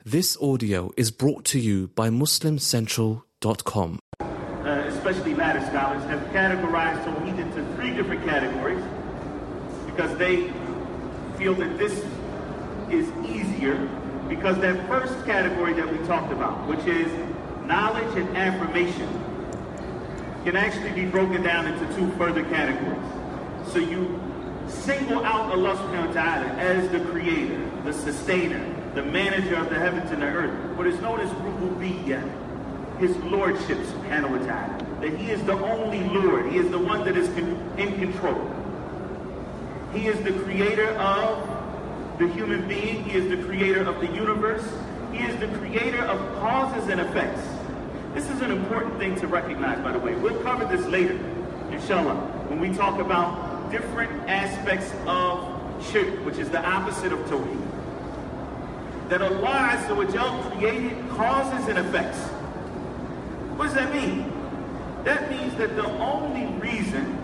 This audio is brought to you by MuslimCentral.com. Especially latter scholars, have categorized Tawheed into three different categories because they feel that this is easier because that first category that we talked about, which is knowledge and affirmation, can actually be broken down into two further categories. So you single out Allah subhanahu wa ta'ala as the creator, the sustainer, the manager of the heavens and the earth, what is known as rububiyyah, his lordship subhanahu wa ta'ala, that he is the only Lord, he is the one that is in control. He is the creator of the human being, he is the creator of the universe, he is the creator of causes and effects. This is an important thing to recognize, by the way. We'll cover this later, inshallah, when we talk about different aspects of shirk, which is the opposite of tawheed. That Allah Azza wa Jal created causes and effects. What does that mean? That means that the only reason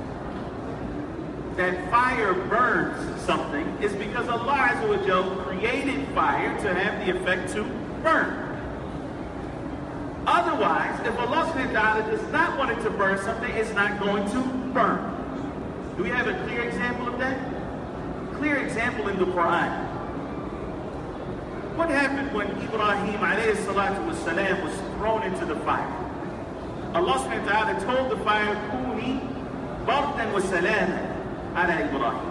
that fire burns something is because Allah Azza wa Jal created fire to have the effect to burn. Otherwise, if Allah subhanahu wa ta'ala does not want it to burn something, it's not going to burn. Do we have a clear example of that? Clear example in the Quran. What happened when Ibrahim alayhi salatu wasalam was thrown into the fire? Allah subhanahu wa ta'ala told the fire, Kuni bardan wa salaman ala Ibrahim.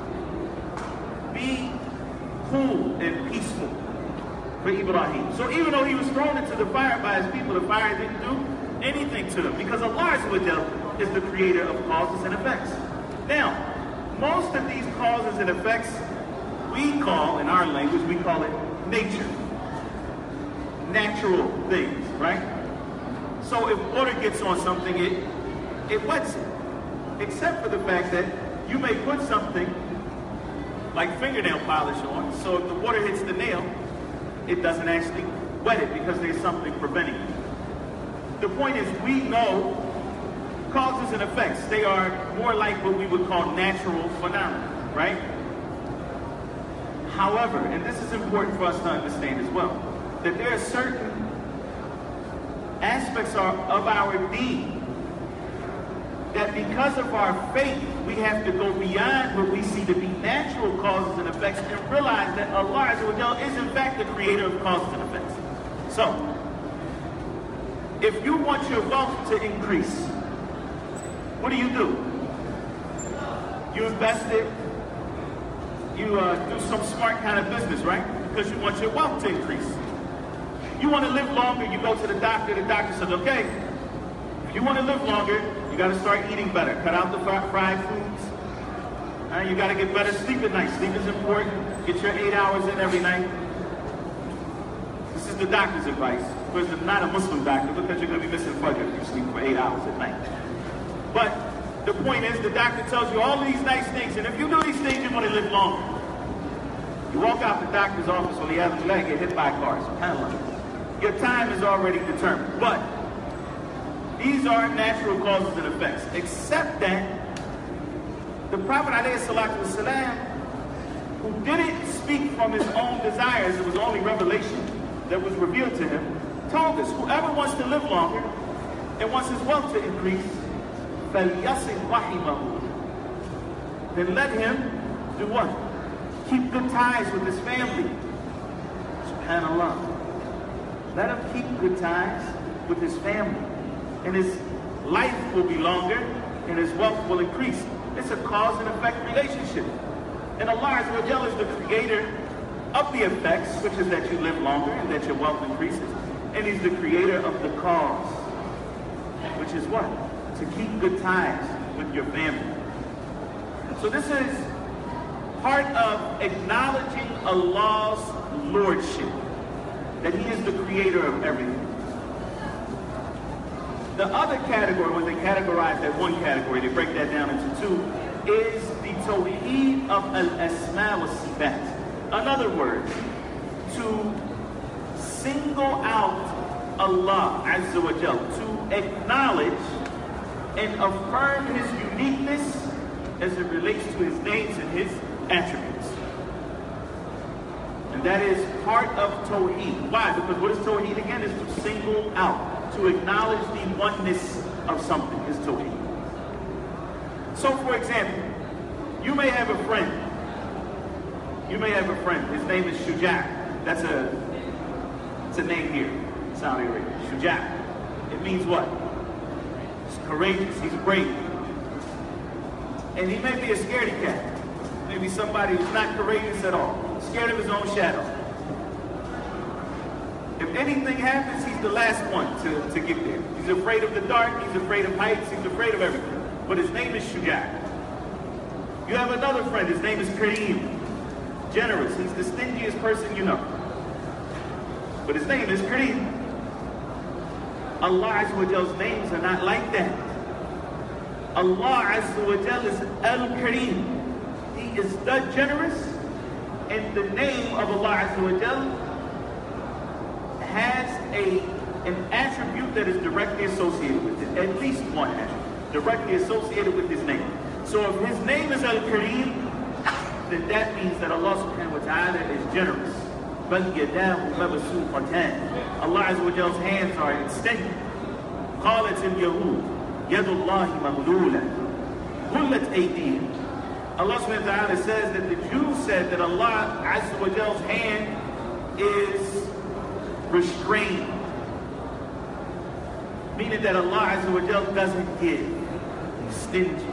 Be cool and peaceful for Ibrahim. So even though he was thrown into the fire by his people, the fire didn't do anything to him because Allah is the creator of causes and effects. Now, most of these causes and effects we call, in our language, we call it nature. Natural things, right? So if water gets on something, it wets it. Except for the fact that you may put something like fingernail polish on, so if the water hits the nail, it doesn't actually wet it because there's something preventing it. The point is, we know causes and effects. They are more like what we would call natural phenomena, right? However, and this is important for us to understand as well, that there are certain aspects of our deen that because of our faith, we have to go beyond what we see to be natural causes and effects and realize that Allah Azza wa Jalla is in fact the creator of causes and effects. So, if you want your wealth to increase, what do? You invest it, you do some smart kind of business, right? Because you want your wealth to increase. You want to live longer, you go to the doctor says, okay, if you want to live longer, you got to start eating better. Cut out the fried foods. You got to get better sleep at night. Sleep is important. Get your 8 hours in every night. This is the doctor's advice. Of course, it's not a Muslim doctor because you're going to be missing fajr if you sleep for 8 hours at night. But the point is, the doctor tells you all these nice things, and if you do these things, you're going to live longer. You walk out the doctor's office on the other leg, get hit by cars. Your time is already determined. But these are natural causes and effects, except that the Prophet ﷺ, who didn't speak from his own desires, it was only revelation that was revealed to him, told us, whoever wants to live longer and wants his wealth to increase, فَلْيَصِلْ رَحِمَهُ, then let him do what? Keep good ties with his family. SubhanAllah. Let him keep good ties with his family. And his life will be longer, and his wealth will increase. It's a cause and effect relationship. And Allah Azza wa Jalla is the creator of the effects, which is that you live longer and that your wealth increases. And he's the creator of the cause, which is what? To keep good ties with your family. So this is part of acknowledging Allah's lordship, that he is the creator of everything. The other category, when they categorize that one category, they break that down into two, is the tawheed of al-asma wa sifat. In other words, to single out Allah Azza wa Jal, to acknowledge and affirm his uniqueness as it relates to his names and his attributes. And And that is part of Tawheed. Why? Because what is Tawheed again? Is to single out, to acknowledge the oneness of something is Tawheed. So for example, you may have a friend. You may have a friend. His name is Shuja'. That's a name here in Saudi Arabia. Shuja'. It means what? He's courageous. He's brave. And he may be a scaredy cat. Maybe somebody who's not courageous at all. Scared of his own shadow. If anything happens, he's the last one to get there. He's afraid of the dark. He's afraid of heights. He's afraid of everything. But his name is Shuja'. You have another friend. His name is Kareem. Generous. He's the stingiest person you know. But his name is Kareem. Allah Azza wa Jall's names are not like that. Allah Azza wa Jalla is Al-Kareem. He is the generous, and the name of Allah Azza wa Jalla has an attribute that is directly associated with it. At least one attribute directly associated with his name. So if his name is Al-Kareem, then that means that Allah subhanahu wa ta'ala is generous. بَلْ يَدَاهُ مَبْسُوطَتَانِ Allah Azza wa Jalla's hands are extended. قَالَتِ الْيَهُودُ يَدُ اللَّهِ مَغْلُولَةٌ غُلَّتْ أَيْدِيهِمْ. Allah subhanahu wa ta'ala says that the Jews said that Allah Azza wa Jalla's hand is restrained. Meaning that Allah Azza wa Jalla doesn't give. He's stingy.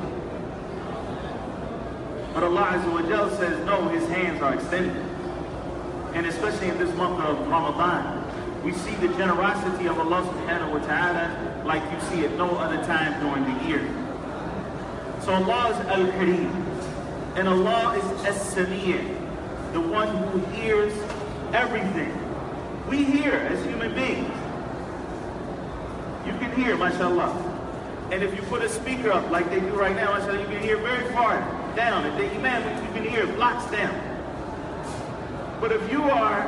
But Allah Azza wa Jalla says, no, his hands are extended. And especially in this month of Ramadan, we see the generosity of Allah subhanahu wa ta'ala like you see it no other time during the year. So Allah is Al-Kareem. And Allah is As-Sami', the one who hears everything. We hear as human beings. You can hear, mashallah. And if you put a speaker up like they do right now, mashallah, you can hear very far down. If the imam, you can hear blocks down. But if you were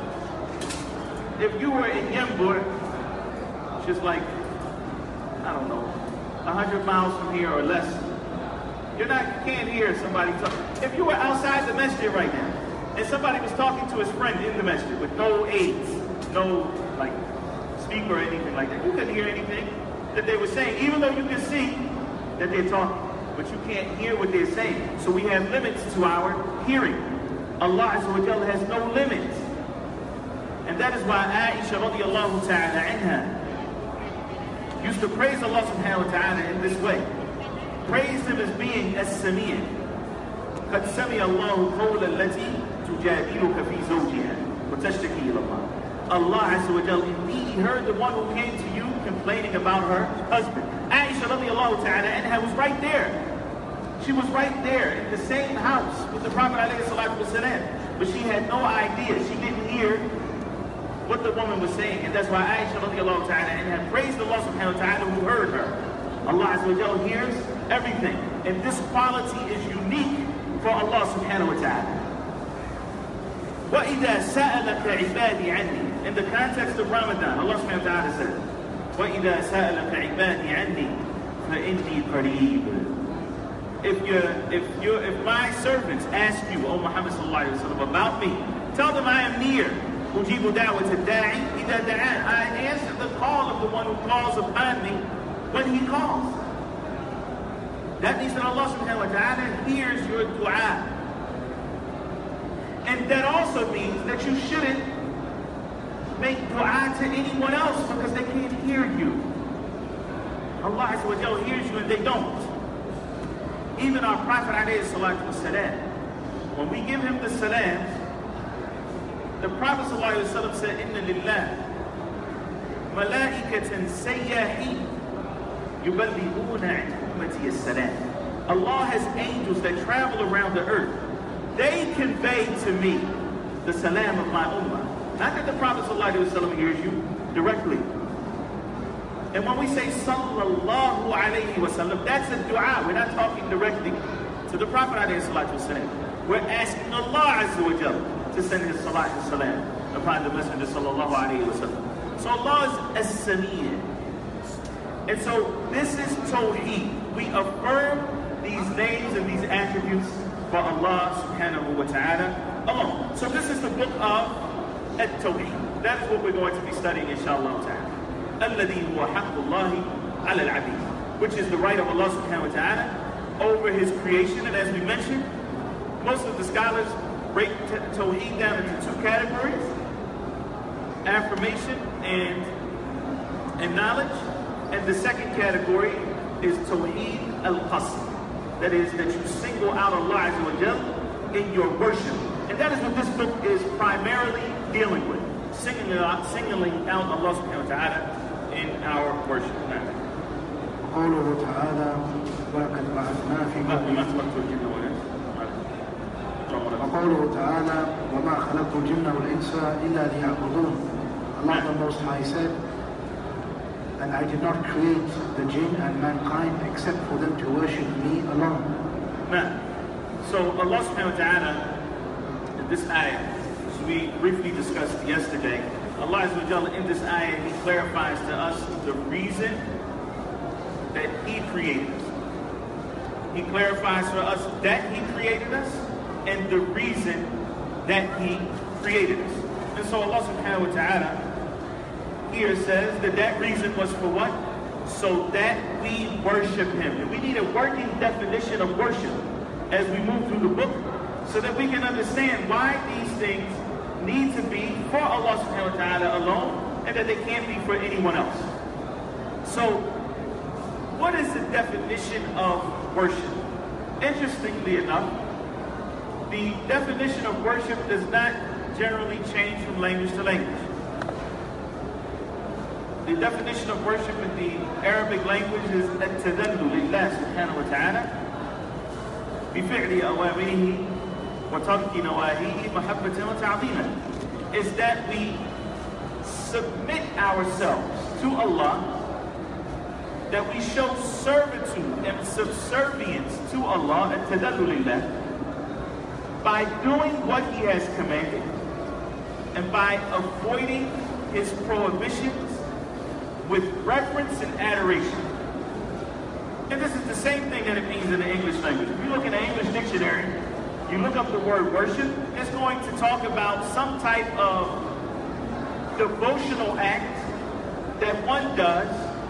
in Yembur, just like, I don't know, 100 miles from here or less, you can't hear somebody talk. If you were outside the masjid right now, and somebody was talking to his friend in the masjid with no aids, no like speaker or anything like that, you couldn't hear anything that they were saying, even though you can see that they're talking, but you can't hear what they're saying. So we have limits to our hearing. Allah Azza wa Jalla has no limits. And that is why Aisha radiallahu ta'ala anha used to praise Allah subhanahu wa ta'ala in this way. Praise him as being As-Sami'. قَدْ سَمِيَ اللَّهُ قَوْلَ الَّتِي تُجَادِلُكَ فِي زَوْجِهَا وَتَشْتَكِي إِلَى اللَّهِ. Allah Azza wa Jalla, indeed, he heard the one who came to you complaining about her husband. Aisha radiallahu ta'ala anha was right there. She was right there in the same house with the Prophet alayhi salatu wasalam. But she had no idea. She didn't hear what the woman was saying. And that's why Aisha radiallahu ta'ala anha praised Allah subhanahu wa ta'ala who heard her. Allah Azza wa Jalla hears everything. And this quality is unique for Allah subhanahu wa ta'ala. وَإِذَا سَأَلَكَ عِبَادِي عَنِّي. In the context of Ramadan, Allah subhanahu wa ta'ala says, وَإِذَا سَأَلَكَ عِبَادِي عَنِّي فَإِنِّي قَرِيبٌ. If my servants ask you, O Muhammad sallallahu alaihi wasallam, about me, tell them I am near. أُجِيبُ دَعْوَةَ الدَّاعِ إِذَا دَعَانِ. I answer the call of the one who calls upon me when he calls. That means that Allah subhanahu wa ta'ala hears your dua. And that also means that you shouldn't make dua to anyone else because they can't hear you. Allah Azza wa Jalla hears you and they don't. Even our Prophet alayhi salatu wasalam, when we give him the salam, the Prophet sallallahu alayhi wa sallam said, Inna lillah malaikatan sayyahin yuballighuna an ummati as-salam. Allah has angels that travel around the earth. They convey to me the salam of my ummah. Not that the Prophet ﷺ hears you directly. And when we say sallallahu alayhi wa sallam, that's a dua. We're not talking directly to the Prophet ﷺ. We're asking Allah Azza wa Jalla to send his salat and salam upon the Messenger sallallahu alayhi wa sallam. So Allah is as-Sami'. And so this is Tawheed. We affirm these names and these attributes for Allah subhanahu wa ta'ala. alone. So this is the book of At-Tawheed. That is what we're going to be studying, inshallah ta'ala. الَّذِي هُوَ حَقُّ اللَّهِ عَلَى الْعَبِيدِ, which is the right of Allah subhanahu wa ta'ala over his creation. And as we mentioned, most of the scholars break Tawheed down into two categories: affirmation and knowledge. And the second category is Tawheed al-Qasd. That is, that you single out Allah Azza wa Jal in your worship. And that is what this book is primarily dealing with. Singling out Allah subhanahu wa ta'ala in our worship. قوله تعالى ولقد بعثنا في وقوله تعالى وما خلقت الجن والإنس إلا ليعبدون. Allah the Most High said, and I did not create the jinn and mankind except for them to worship me alone. Now, so Allah subhanahu wa ta'ala, in this ayah, as we briefly discussed yesterday, Allah Azza wa Jalla in this ayah, He clarifies to us the reason that He created us. He clarifies for us that He created us and the reason that He created us. And so Allah subhanahu wa ta'ala here says that reason was for what? So that we worship Him. And we need a working definition of worship as we move through the book so that we can understand why these things need to be for Allah subhanahu wa ta'ala alone and that they can't be for anyone else. So, what is the definition of worship? Interestingly enough, the definition of worship does not generally change from language to language. The definition of worship in the Arabic language is at-tadallu lillah subhanahu wa ta'ala bifi'li awamirihi wa tarki nawahihi mahabbatan wa ta'ziman, is that we submit ourselves to Allah, that we show servitude and subservience to Allah at-tadallu lillah by doing what He has commanded and by avoiding His prohibitions with reverence and adoration. And this is the same thing that it means in the English language. If you look in the English dictionary, you look up the word worship, it's going to talk about some type of devotional act that one does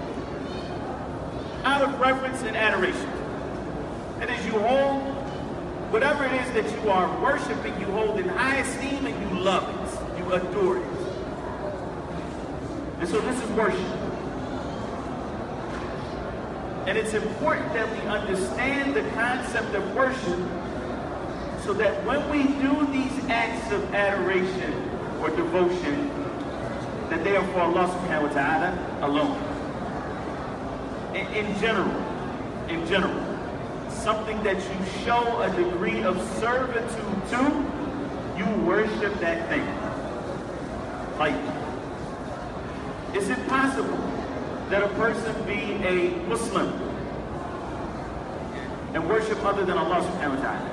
out of reverence and adoration. And as you hold whatever it is that you are worshiping, you hold in high esteem and you love it, you adore it. And so this is worship. And it's important that we understand the concept of worship so that when we do these acts of adoration or devotion, that they are for Allah subhanahu wa ta'ala alone. In general, something that you show a degree of servitude to, you worship that thing. Like, is it possible that a person be a Muslim and worship other than Allah subhanahu wa ta'ala?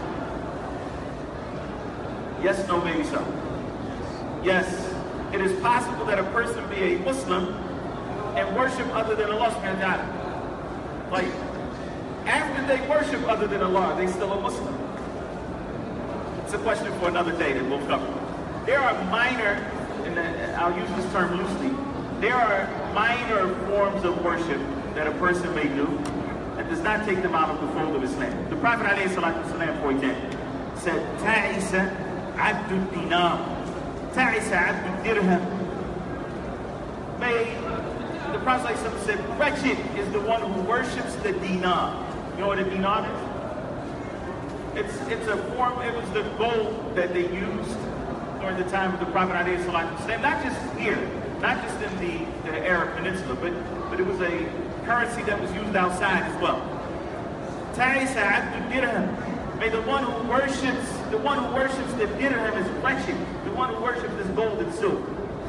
Yes, no, maybe so. Yes, it is possible that a person be a Muslim and worship other than Allah subhanahu wa ta'ala. Like, after they worship other than Allah, are they still a Muslim? It's a question for another day that we'll cover. There are minor, and I'll use this term loosely, there are minor forms of worship that a person may do that does not take them out of the fold of Islam. The Prophet ﷺ, for example, said, Ta'isa abdul dinar, Ta'isa abdul dirham. The Prophet ﷺ said, wretched is the one who worships the dinar. You know what a dinar is? It's a form, it was the gold that they used during the time of the Prophet ﷺ, not just here, not just in the Arab Peninsula, but it was a currency that was used outside as well. Ta'isa abdul dirham. May the one who worships the dirham is wretched, the one who worships this gold and silver.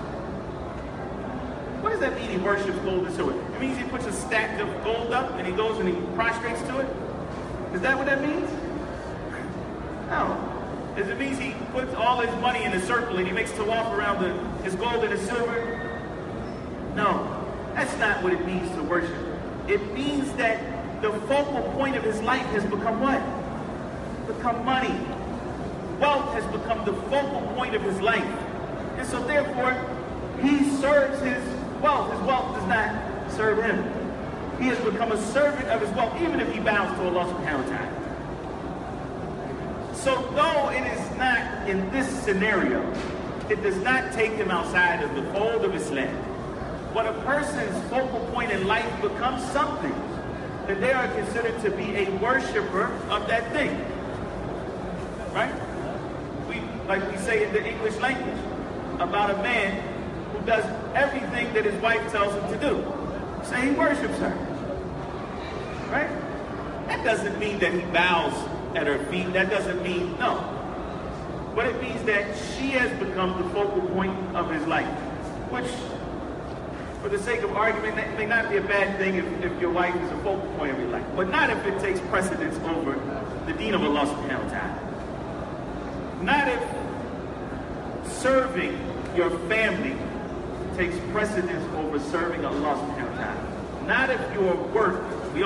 What does that mean, he worships gold and silver? It means he puts a stack of gold up and he goes and he prostrates to it? Is that what that means? No. It means he puts all his money in a circle and he makes tawaf around his gold and his silver? No, that's not what it means to worship. It means that the focal point of his life has become what? Become money. wealth has become the focal point of his life. And so therefore, he serves his wealth. His wealth does not serve him. He has become a servant of his wealth, even if he bows to Allah subhanahu wa ta'ala. So though it is not in this scenario, it does not take him outside of the fold of Islam. When a person's focal point in life becomes something, then they are considered to be a worshiper of that thing. Right? Like we say in the English language, about a man who does everything that his wife tells him to do. Say he worships her. Right? That doesn't mean that he bows at her feet. That doesn't mean, no. But it means that she has become the focal point of his life. Which, for the sake of argument, that may not be a bad thing if your wife is a focal point of your life. But not if it takes precedence over the deen of Allah subhanahu wa ta'ala. Not if serving your family takes precedence over serving Allah subhanahu wa ta'ala. Not if your work,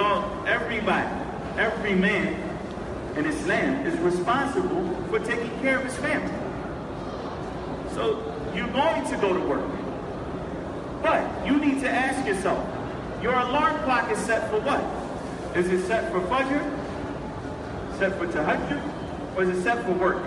every man in Islam is responsible for taking care of his family. So you're going to go to work. But you need to ask yourself, your alarm clock is set for what? Is it set for Fajr? Set for Tahajjud? Or is it set for work?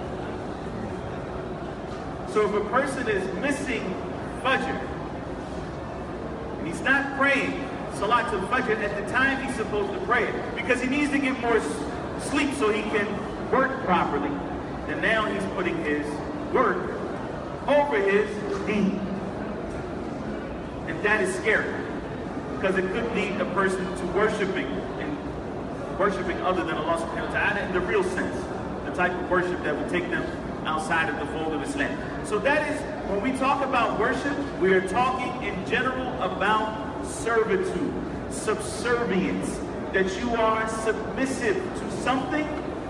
So if a person is missing Fajr, and he's not praying Salatul Fajr at the time he's supposed to pray it, because he needs to get more sleep so he can work properly, then now he's putting his work over his deen. And that is scary, because it could lead a person to worshiping other than Allah subhanahu wa ta'ala in the real sense, the type of worship that would take them outside of the fold of Islam. So that is, when we talk about worship, we are talking in general about servitude, subservience, that you are submissive to something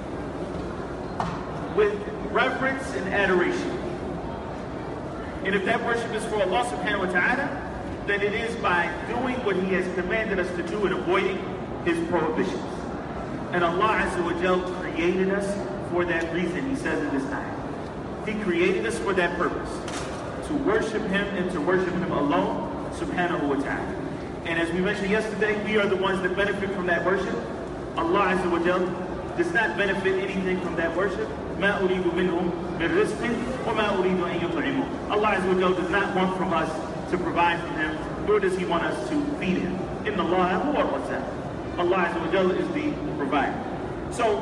with reverence and adoration. And if that worship is for Allah subhanahu wa ta'ala, then it is by doing what He has commanded us to do and avoiding His prohibitions. And Allah Azza wa Jal created us for that reason, He says in this ayah. He created us for that purpose, to worship Him and to worship Him alone, subhanahu wa ta'ala. And as we mentioned yesterday, we are the ones that benefit from that worship. Allah Azza wa Jal does not benefit anything from that worship. مَا أُرِيدُ مِنْهُمْ مِنْ رِزْقٍ وَمَا أُرِيدُ أَنْ يُطْعِمُونَ. Allah Azza wa Jal does not want from us to provide for Him, nor does He want us to feed Him. إِنَّ اللَّهَ هُوَ الرَّزَّاقُ. Allah Azza wa Jal is the provider. So,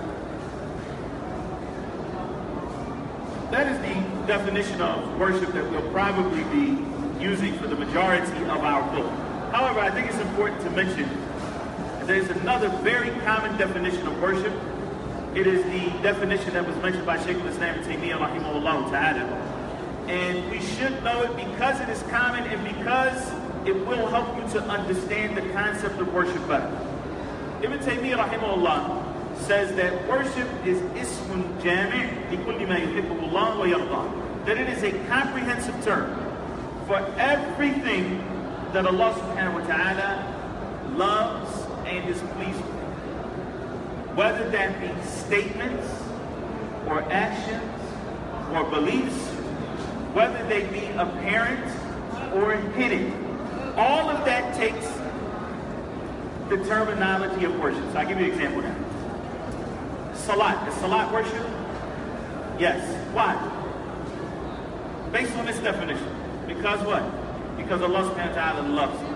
that is the definition of worship that we'll probably be using for the majority of our book. However, I think it's important to mention that there's another very common definition of worship. It is the definition that was mentioned by Shaykh al-Islam Ibn Taymiyyah rahimahullah ta'ala. And we should know it because it is common and because it will help you to understand the concept of worship better. Ibn Taymiyyah rahimahullah says that worship is ismun jami' li kulli ma yuhibbuhu Allah wa yardah. That it is a comprehensive term for everything that Allah subhanahu wa ta'ala loves and is pleased with. Whether that be statements or actions or beliefs, whether they be apparent or hidden, all of that takes the terminology of worship. So I'll give you an example now. Salat. Is salat worship? Yes. Why? Based on this definition. Because what? Because Allah subhanahu wa ta'ala loves you.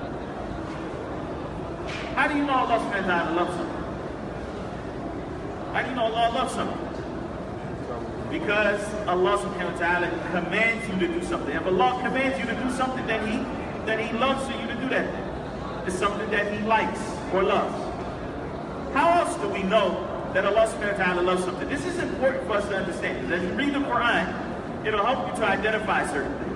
How do you know Allah subhanahu wa ta'ala loves something? How do you know Allah loves something? Because Allah subhanahu wa ta'ala commands you to do something. If Allah commands you to do something, then He loves you to do that thing. It's something that He likes or loves. How else do we know that Allah subhanahu wa ta'ala loves something? This is important for us to understand. Because as you read the Quran, it'll help you to identify certain things.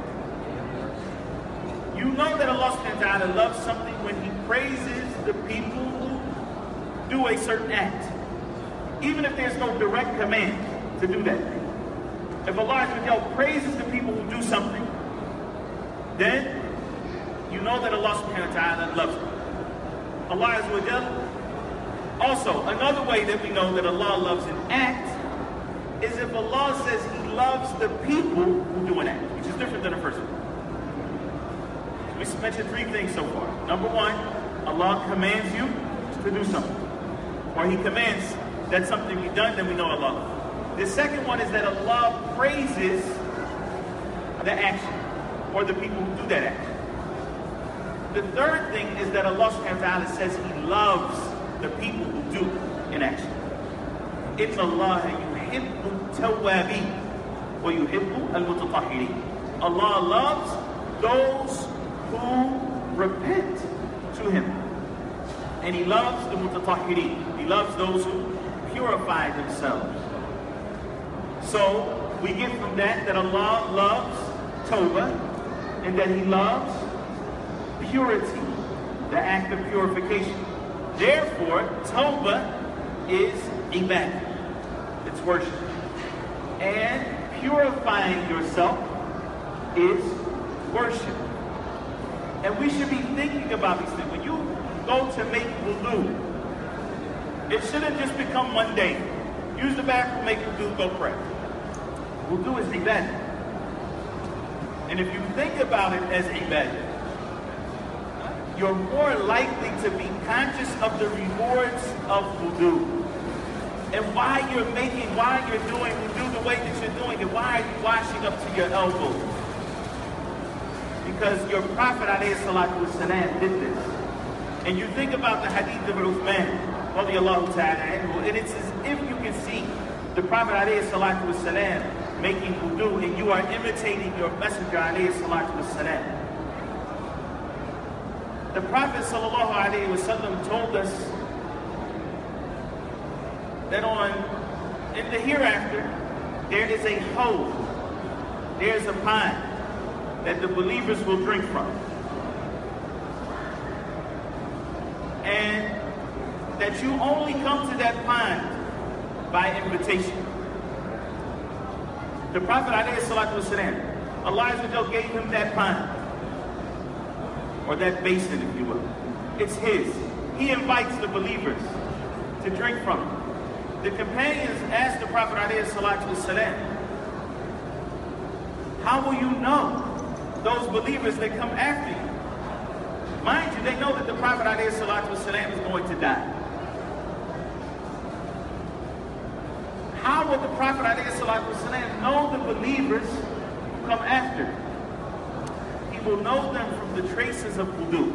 You know that Allah subhanahu wa ta'ala loves something when He praises the people who do a certain act. Even if there's no direct command to do that thing. If Allah subhanahu wa ta'ala praises the people who do something, then you know that Allah subhanahu wa ta'ala loves them. Allah Azza wa Jalla. Also, another way that we know that Allah loves an act is if Allah says He loves the people who do an act, which is different than the first one. We mentioned three things so far. Number one, Allah commands you to do something. Or He commands that something be done, then we know Allah. The second one is that Allah praises the action, or the people who do that action. The third thing is that Allah subhanahu wa ta'ala says He loves the people who do an action. إِنَّ اللَّهَ يُحِبُّ التَّوَّابِينَ وَيُحِبُّ الْمُتَطَهِّرِينَ. Allah loves those who repent to Him. And He loves the mutatahhirin. He loves those who purify themselves. So we get from that Allah loves tawbah, and that He loves purity, the act of purification. Therefore, tawbah is ibadah. It's worship. And purifying yourself is worship. And we should be thinking about these things. When you go to make wudu, it shouldn't just become mundane. Use the bathroom, make wudu, go pray. Wudu is ibadah. And if you think about it as ibadah, you're more likely to be conscious of the rewards of wudu. And why you're doing wudu the way that you're doing it. Why are you washing up to your elbows? Because your Prophet ﷺ did this. And you think about the hadith of Uthman, and it's as if you can see the Prophet ﷺ making wudu, and you are imitating your Messenger ﷺ. The Prophet ﷺ told us that in the hereafter, there is a hole, there is a pond that the believers will drink from. And that you only come to that pond by invitation. The Prophet ﷺ, Allah Azza wa Jal gave him that pond, or that basin, if you will. It's his. He invites the believers to drink from it. The companions asked the Prophet ﷺ, how will you know those believers that come after you? Mind you, they know that the Prophet ﷺ is going to die. How would the Prophet ﷺ know the believers who come after? He will know them from the traces of wudu.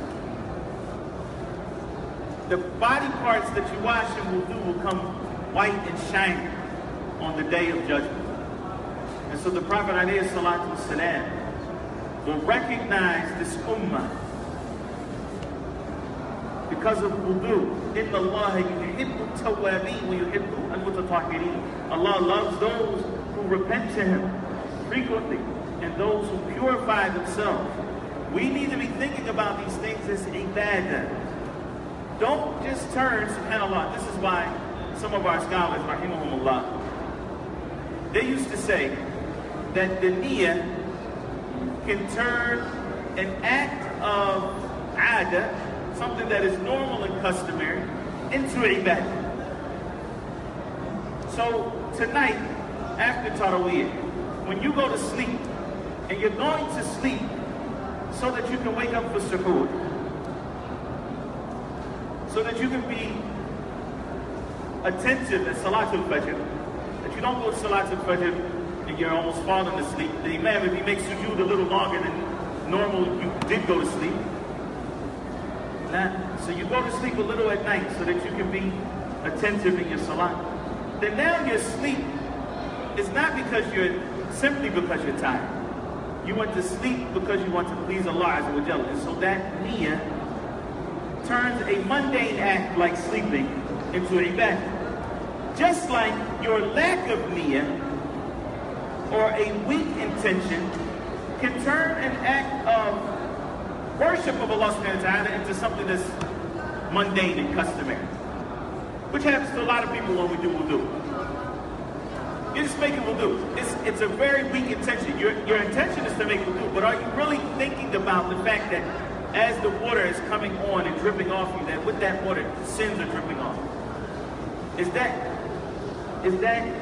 The body parts that you wash in wudu will come white and shiny on the day of judgment. And so the Prophet ﷺ will recognize this ummah because of wudu. إِنَّ اللَّهَ يُحِبُّ التَّوَّابِينَ وَيُحِبُّ الْمُتَطَهِّرِينَ. Allah loves those who repent to Him frequently and those who purify themselves. We need to be thinking about these things as ibadah. Don't just turn, subhanAllah. This is why some of our scholars, rahimahumullah, they used to say that the niyyah can turn an act of adah, something that is normal and customary, into ibadah. So tonight, after Taraweeh, when you go to sleep, and you're going to sleep so that you can wake up for suhoor, so that you can be attentive at Salatul Fajr, that you don't go to Salatul Fajr and you're almost falling asleep. The Imam, if he makes sujood a little longer than normal, you did go to sleep. So you go to sleep a little at night so that you can be attentive in your salat. Then now your sleep is not simply because you're tired. You went to sleep because you want to please Allah Azza wa Jalla. And so that niyyah turns a mundane act like sleeping into ibadah. Just like your lack of niyyah or a weak intention can turn an act of worship of Allah subhanahu wa ta'ala into something that's mundane and customary. Which happens to a lot of people when we do wudu. You're just making wudu. It's a very weak intention. Your intention is to make wudu, but are you really thinking about the fact that as the water is coming on and dripping off you, that with that water, sins are dripping off? Is that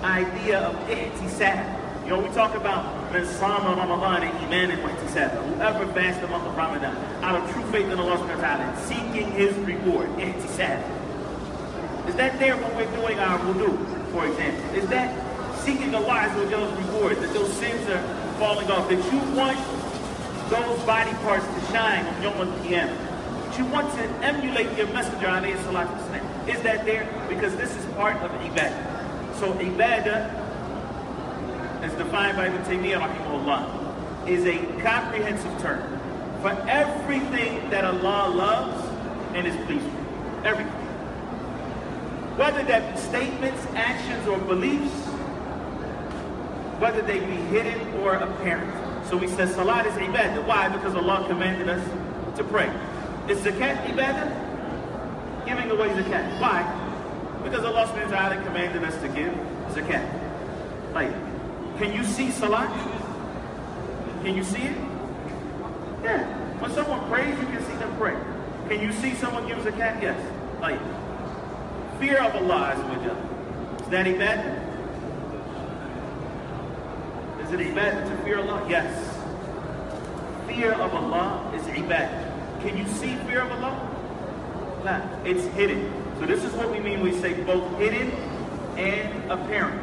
idea of ihtisab. You know, we talk about man sama Ramadan and iman and ihtisab. Whoever fasts the month of Ramadan out of true faith in Allah subhanahu wa ta'ala, seeking his reward, ihtisab. Is that there when we're doing our wudu, for example? Is that seeking Allah Azza wa Jalla's reward, that those sins are falling off, that you want those body parts to shine on Yawm al-Qiyamah, that you want to emulate your messenger, alayhi salatu wasalam? Is that there? Because this is part of ibadah. So ibadah, as defined by Ibn Taymiyyah rahimahullah, is a comprehensive term for everything that Allah loves and is pleased with. Everything. Whether that be statements, actions, or beliefs, whether they be hidden or apparent. So we said salat is ibadah. Why? Because Allah commanded us to pray. Is zakat ibadah? Giving away zakat. Why? Because Allah subhanahu wa ta'ala commanded us to give zakat. Like, can you see salat? Can you see it? Yeah. When someone prays, you can see them pray. Can you see someone give zakat? Yes. Like, fear of Allah Azza wa Jalla. Is that ibadah? Is it ibadah to fear Allah? Yes. Fear of Allah is ibadah. Can you see fear of Allah? No. It's hidden. So this is what we mean when we say both hidden and apparent.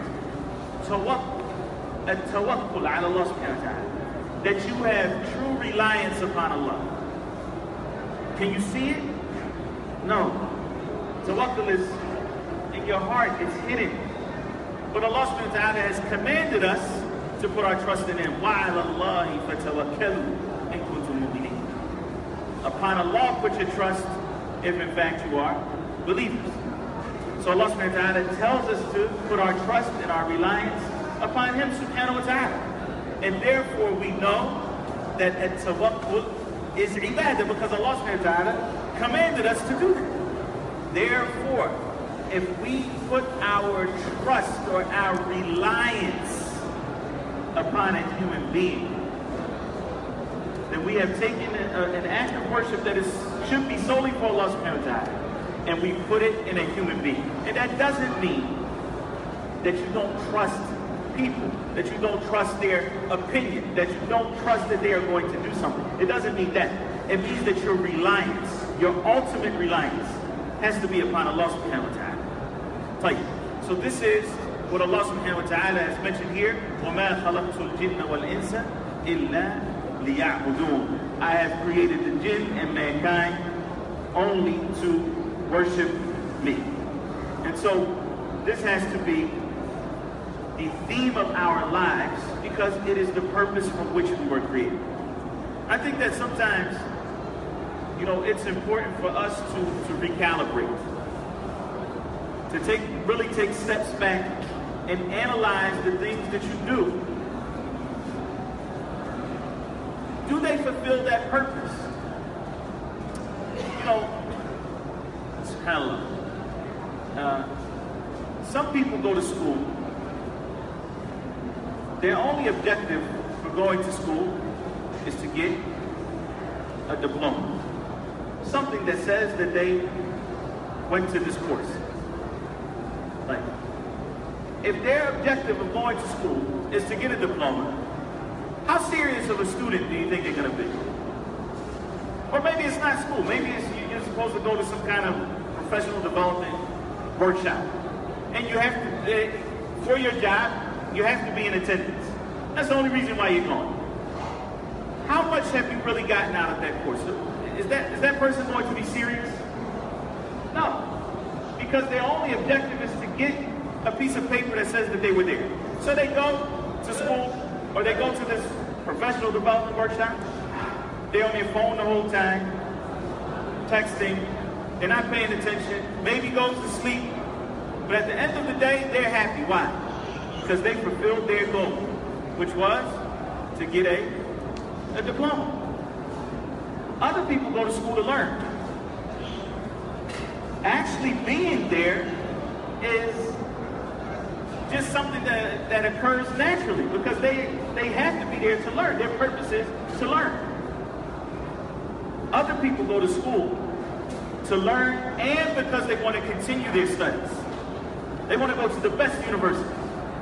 Tawakkul ala Allah subhanahu wa ta'ala. That you have true reliance upon Allah. Can you see it? No. Tawakkul is in your heart, it's hidden. But Allah subhanahu wa ta'ala has commanded us to put our trust in Him. وَعَلَى اللَّهِ فَتَوَكَّلُوا إِن كُنتُم مُؤْمِنِينَ. Upon Allah put your trust if in fact you are believers. So Allah subhanahu wa ta'ala tells us to put our trust and our reliance upon Him subhanahu wa ta'ala. And therefore we know that at-tawakkul is ibadah because Allah subhanahu wa ta'ala commanded us to do that. Therefore, if we put our trust or our reliance upon a human being, then we have taken an act of worship that should be solely for Allah subhanahu wa ta'ala, and we put it in a human being. And that doesn't mean that you don't trust people, that you don't trust their opinion, that you don't trust that they are going to do something. It doesn't mean that. It means that your reliance, your ultimate reliance, has to be upon Allah subhanahu wa ta'ala. So this is what Allah subhanahu wa ta'ala has mentioned here. وَمَا خَلَقْتُ الْجِنَّ وَالْإِنسَ إِلَّا لِيَعْبُدُونَ. I have created the jinn and mankind only to worship me. And so this has to be the theme of our lives because it is the purpose for which we were created. I think that sometimes, you know, it's important for us to recalibrate, to really take steps back and analyze the things that you do. Do they fulfill that purpose? You know, subhanAllah. Some people go to school. Their only objective for going to school is to get a diploma. Something that says that they went to this course. Like, if their objective of going to school is to get a diploma, how serious of a student do you think they're going to be? Or maybe it's not school. Maybe you're supposed to go to some kind of professional development workshop. And you have to, for your job, you have to be in attendance. That's the only reason why you're going. How much have you really gotten out of that course? Is that person going to be serious? No. Because their only objective is to get a piece of paper that says that they were there. So they go to school, or they go to this professional development workshop. They're on their phone the whole time, texting. They're not paying attention. Maybe goes to sleep. But at the end of the day, they're happy. Why? Because they fulfilled their goal, which was to get a diploma. Other people go to school to learn. Actually being there is just something that occurs naturally because they have to be there to learn. Their purpose is to learn. Other people go to school to learn and because they want to continue their studies. They want to go to the best university.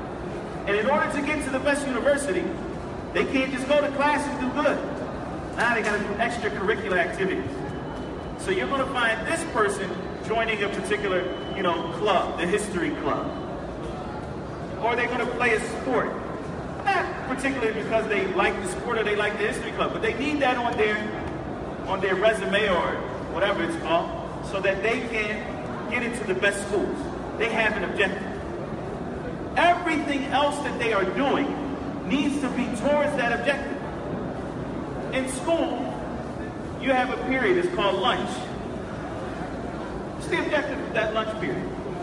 And in order to get to the best university, they can't just go to class and do good. Now they got to do extracurricular activities. So you're going to find this person joining a particular, club, the history club. Or they're going to play a sport. Not particularly because they like the sport or they like the history club, but they need that on their resume or whatever it's called, so that they can get into the best schools. They have an objective. Everything else that they are doing needs to be towards that objective. In school, you have a period, it's called lunch. What's the objective of that lunch period?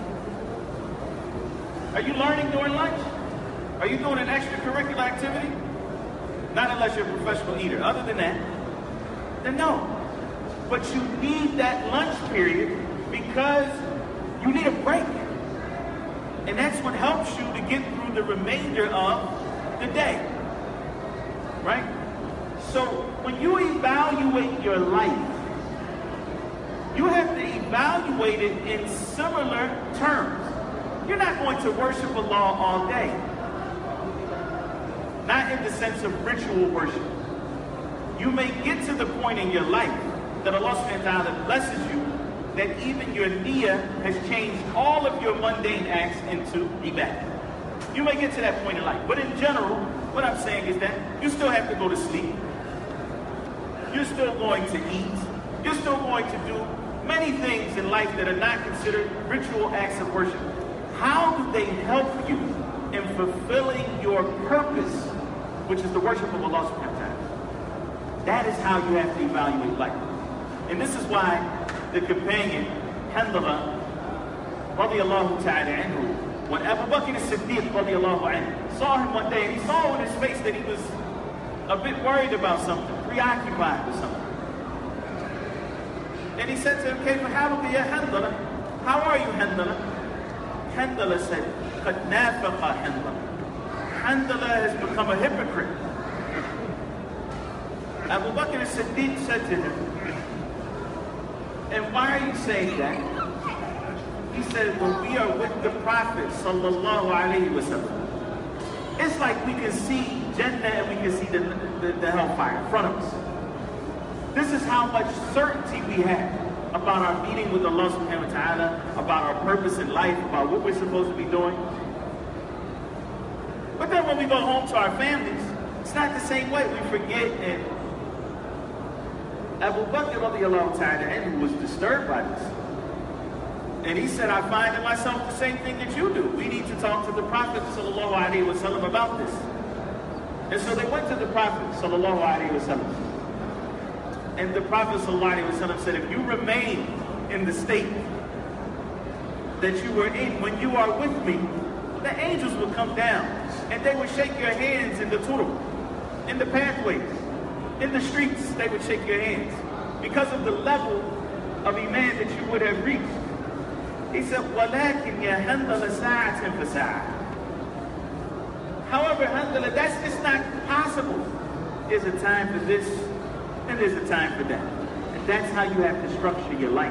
Are you learning during lunch? Are you doing an extracurricular activity? Not unless you're a professional eater. Other than that, then no. But you need that lunch period because you need a break. And that's what helps you to get through the remainder of the day. Right? So when you evaluate your life, you have to evaluate it in similar terms. You're not going to worship Allah all day. Not in the sense of ritual worship. You may get to the point in your life that Allah subhanahu wa ta'ala blesses you, that even your niyyah has changed all of your mundane acts into ibadah. You may get to that point in life. But in general, what I'm saying is that you still have to go to sleep. You're still going to eat. You're still going to do many things in life that are not considered ritual acts of worship. How do they help you in fulfilling your purpose, which is the worship of Allah subhanahu wa ta'ala? That is how you have to evaluate life. And this is why the companion, Handala, radiallahu ta'ala anhu, when Abu Bakr as-Siddiq, radiallahu anhu, saw him one day, and he saw on his face that he was a bit worried about something, preoccupied with something. And he said to him, Kayfa haluka ya Handala? How are you, Handala? Handala said, Qad nafaqa Handala. Handala has become a hypocrite. Abu Bakr as-Siddiq said to him, and why are you saying that? He said, when we are with the Prophet sallallahu alayhi wa sallam, it's like we can see Jannah and we can see the hellfire in front of us. This is how much certainty we have about our meeting with Allah subhanahu wa ta'ala, about our purpose in life, about what we're supposed to be doing. But then when we go home to our families, it's not the same way. We forget, and Abu Bakr radiallahu ta'ala anhu was disturbed by this. And he said, I find in myself the same thing that you do. We need to talk to the Prophet sallallahu alaihi wasallam about this. And so they went to the Prophet sallallahu alaihi wasallam. And the Prophet sallallahu alaihi wasallam said, if you remain in the state that you were in when you are with me, the angels will come down and they will shake your hands in the turuq, in the pathways, in the streets. They would shake your hands because of the level of iman that you would have reached. He said, وَلَكِنْ يَا هَنْدَلَ سَاعَةٍ فَسَاعَةٍ. However, Handala, that's just not possible. There's a time for this and there's a time for that. And that's how you have to structure your life.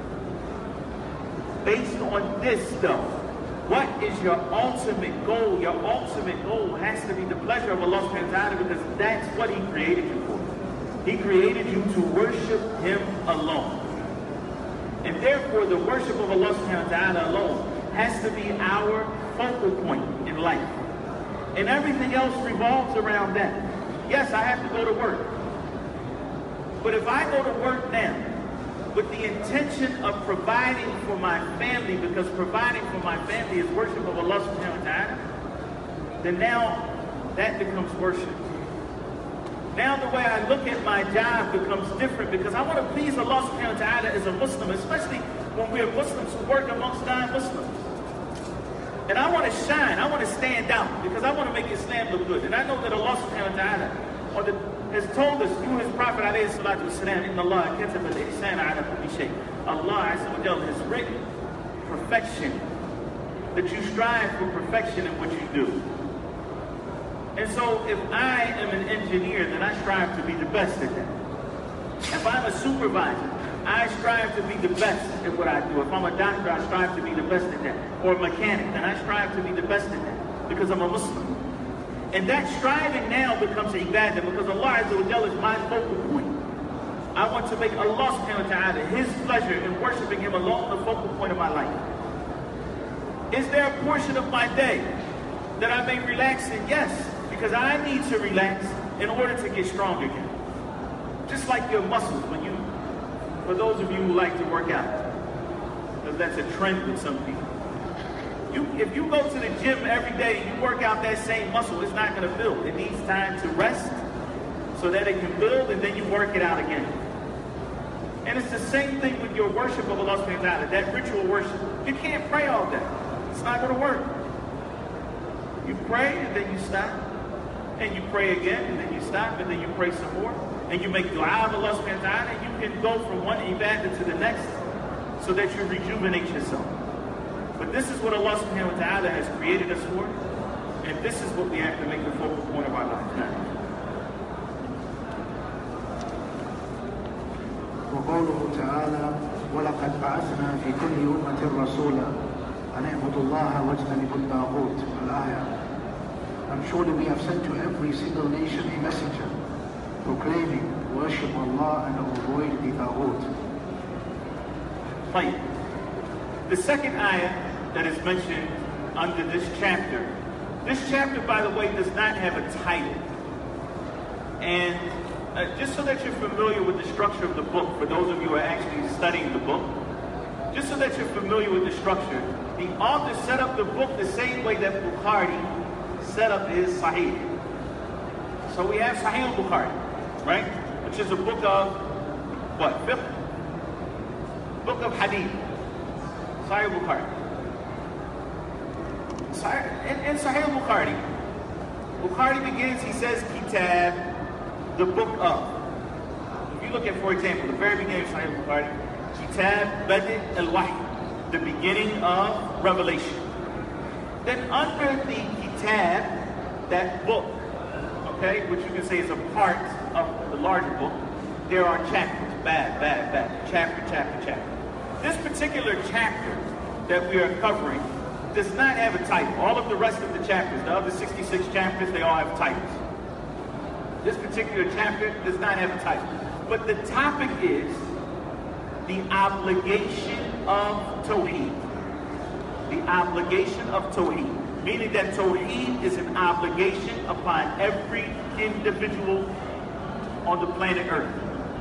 Based on this, though, what is your ultimate goal? Your ultimate goal has to be the pleasure of Allah subhanahu wa ta'ala, because that's what He created you for. He created you to worship Him alone. And therefore, the worship of Allah subhanahu wa ta'ala alone has to be our focal point in life. And everything else revolves around that. Yes, I have to go to work. But if I go to work now with the intention of providing for my family, because providing for my family is worship of Allah subhanahu wa ta'ala, then now that becomes worship. Now the way I look at my job becomes different, because I want to please Allah subhanahu wa ta'ala as a Muslim, especially when we're Muslims who work amongst non-Muslims. And I want to shine, I want to stand out, because I want to make Islam look good. And I know that Allah subhanahu wa ta'ala has told us through His Prophet alayhi salatu wasalam, Inna Allah kataba al-ihsana ala kulli shay. Allah azza wa jalla has written perfection, that you strive for perfection in what you do. And so if I am an engineer, then I strive to be the best at that. If I'm a supervisor, I strive to be the best at what I do. If I'm a doctor, I strive to be the best at that. Or a mechanic, then I strive to be the best at that. because I'm a Muslim. And that striving now becomes ibadah because Allah Azza wa Jalla is my focal point. I want to make Allah subhanahu wa ta'ala, His pleasure in worshiping Him alone, the focal point of my life. Is there a portion of my day that I may relax in? Yes, because I need to relax in order to get strong again. Just like your muscles, for those of you who like to work out, because that's a trend with some people. If you go to the gym every day and you work out that same muscle, it's not going to build. It needs time to rest so that it can build, and then you work it out again. And it's the same thing with your worship of Allah subhanahu wa ta'ala, that ritual worship. You can't pray all day. It's not going to work. You pray and then you stop. And you pray again and then you stop, and then you pray some more. And you make dua of Allah subhanahu wa ta'ala, and you can go from one ibadah to the next so that you rejuvenate yourself. But this is what Allah subhanahu wa ta'ala has created us for, and this is what we have to make the focal point of our life now. وقوله تعالى ولقد بعثنا في كل أمة رسولا أن اعبدوا الله واجتنبوا الطاغوت الآية. And surely we have sent to every single nation a messenger proclaiming worship Allah and avoid the taghut. Fine. The second ayah that is mentioned under this chapter, by the way, does not have a title. And just so that you're familiar with the structure of the book, for those of you who are actually studying the book, just so that you're familiar with the structure, the author set up the book the same way that Bukhari set up his Sahih. So we have Sahih al-Bukhari, right? Which is a book of what? Fiqh? Book of Hadith. Sahih al-Bukhari. In Sahih al-Bukhari, Bukhari begins, he says, Kitab, the book of. If you look at, for example, the very beginning of Sahih al-Bukhari, Kitab Badi al-Wahy, the beginning of revelation. Then under the Kitab, that book, okay, which you can say is a part of the larger book, there are chapters, chapter. This particular chapter that we are covering does not have a title. All of the rest of the chapters, the other 66 chapters, they all have titles. This particular chapter does not have a title. But the topic is the obligation of Tawheed. The obligation of Tawheed. Meaning that Tawheed is an obligation upon every individual on the planet Earth.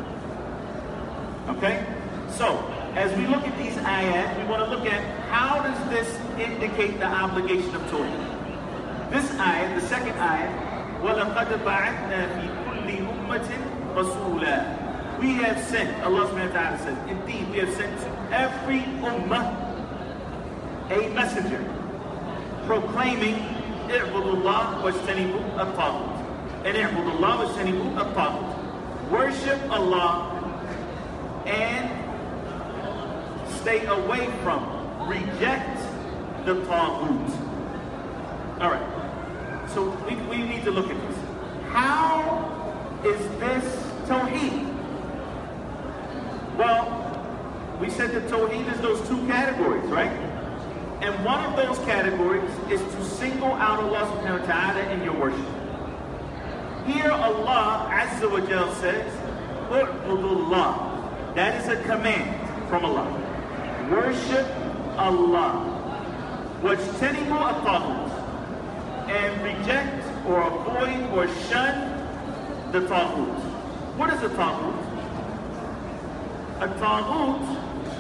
Okay? So, as we look at these ayat, we want to look at how does this indicate the obligation of Tawheed. This ayat, the second ayat, وَلَقَدْ بَعَثْنَا فِي كُلِّ أُمَّةٍ رَسُولًا. We have sent, Allah subhanahu wa ta'ala says, indeed we have sent to every ummah a messenger proclaiming اعبدوا الله واجتنبوا الطاغوت. And اعبدوا الله واجتنبوا الطاغوت. Worship Allah and stay away from, reject the taghut. All right. So we need to look at this. How is this Tawheed? Well, we said that Tawheed is those two categories, right? And one of those categories is to single out Allah subhanahu wa ta'ala in your worship. Here Allah Azza wa Jal says, U'budullah. That is a command from Allah. Worship Allah. Wajtanibu at-taghut. And reject or avoid or shun the taghut. What is a taghut? A taghut,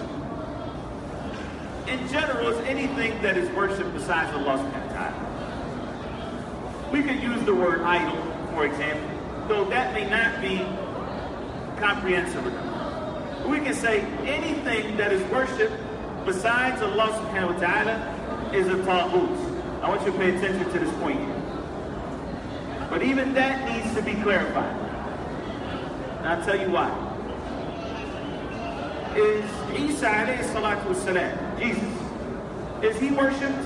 in general, is anything that is worshipped besides Allah subhanahu wa ta'ala. We could use the word idol, for example, though that may not be comprehensive enough. We can say anything that is worshipped besides Allah subhanahu wa ta'ala is a taghut. I want you to pay attention to this point here. But even that needs to be clarified. And I'll tell you why. Is Isa alayhi salatu wasalam, Jesus, is he worshipped?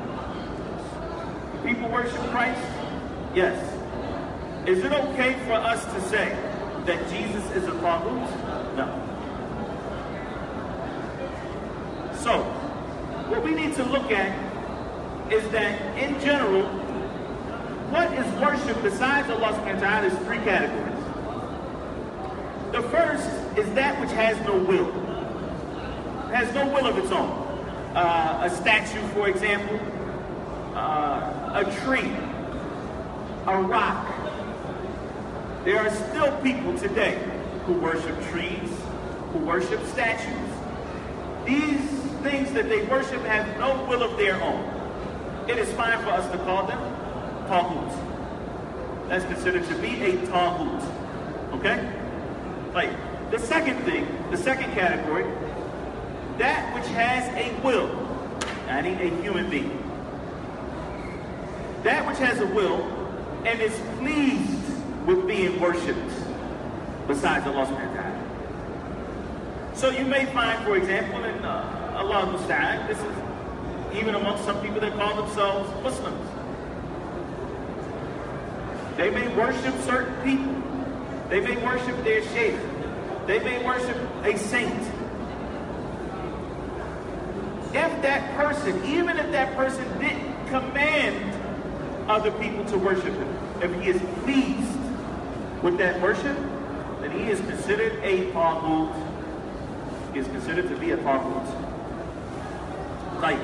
Do people worship Christ? Yes. Is it okay for us to say that Jesus is a taghut? No. So, what we need to look at is that in general, what is worship besides Allah subhanahu wa ta'ala is three categories. The first is that which has no will. It has no will of its own. A statue, for example, a tree, a rock. There are still people today who worship trees, who worship statues. These things that they worship have no will of their own. It is fine for us to call them taghut. That's considered to be a taghut. Okay? Like, the second thing, the second category, that which has a will, I need a human being. That which has a will and is pleased with being worshipped besides Allah subhanahu wa ta'ala. So you may find, for example, in Allah Musta'an, this is even amongst some people that call themselves Muslims. They may worship certain people. They may worship their sheikh. They may worship a saint. If that person, even if that person didn't command other people to worship him, if he is pleased with that worship, then he is considered a taghut. He is considered to be a taghut. Like,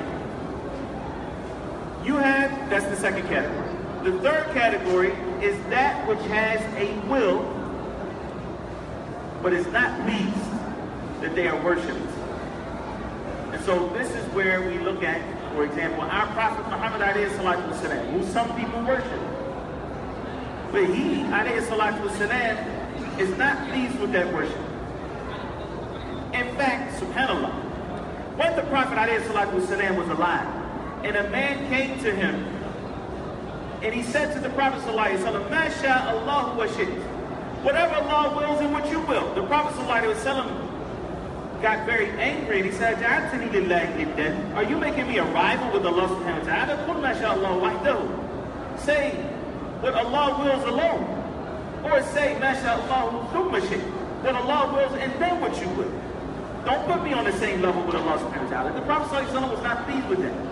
you have, that's the second category. The third category is that which has a will, but is not pleased that they are worshipped. And so this is where we look at, for example, our Prophet Muhammad alayhi salatu wasalam, who some people worship. But he, alayhi salatu wasalam, is not pleased with that worship. In fact, subhanAllah, when the Prophet alayhi salatu wasalam was alive, and a man came to him, and he said to the Prophet sallallahu alayhi wa sallam, "Ma sha'Allahu wa shi'ta." Whatever Allah wills and what you will. The Prophet sallallahu alayhi wa sallam got very angry and he said, "Ja'altani lillahi niddan." Are you making me a rival with Allah subhanahu wa ta'ala? Qul ma sha'Allahu wahdahu. Say what Allah wills alone. Or say ma sha'Allahu thumma shi'ta. What Allah wills and then what you will. Don't put me on the same level with Allah subhanahu wa ta'ala. The Prophet sallallahu alayhi wa sallam was not pleased with that.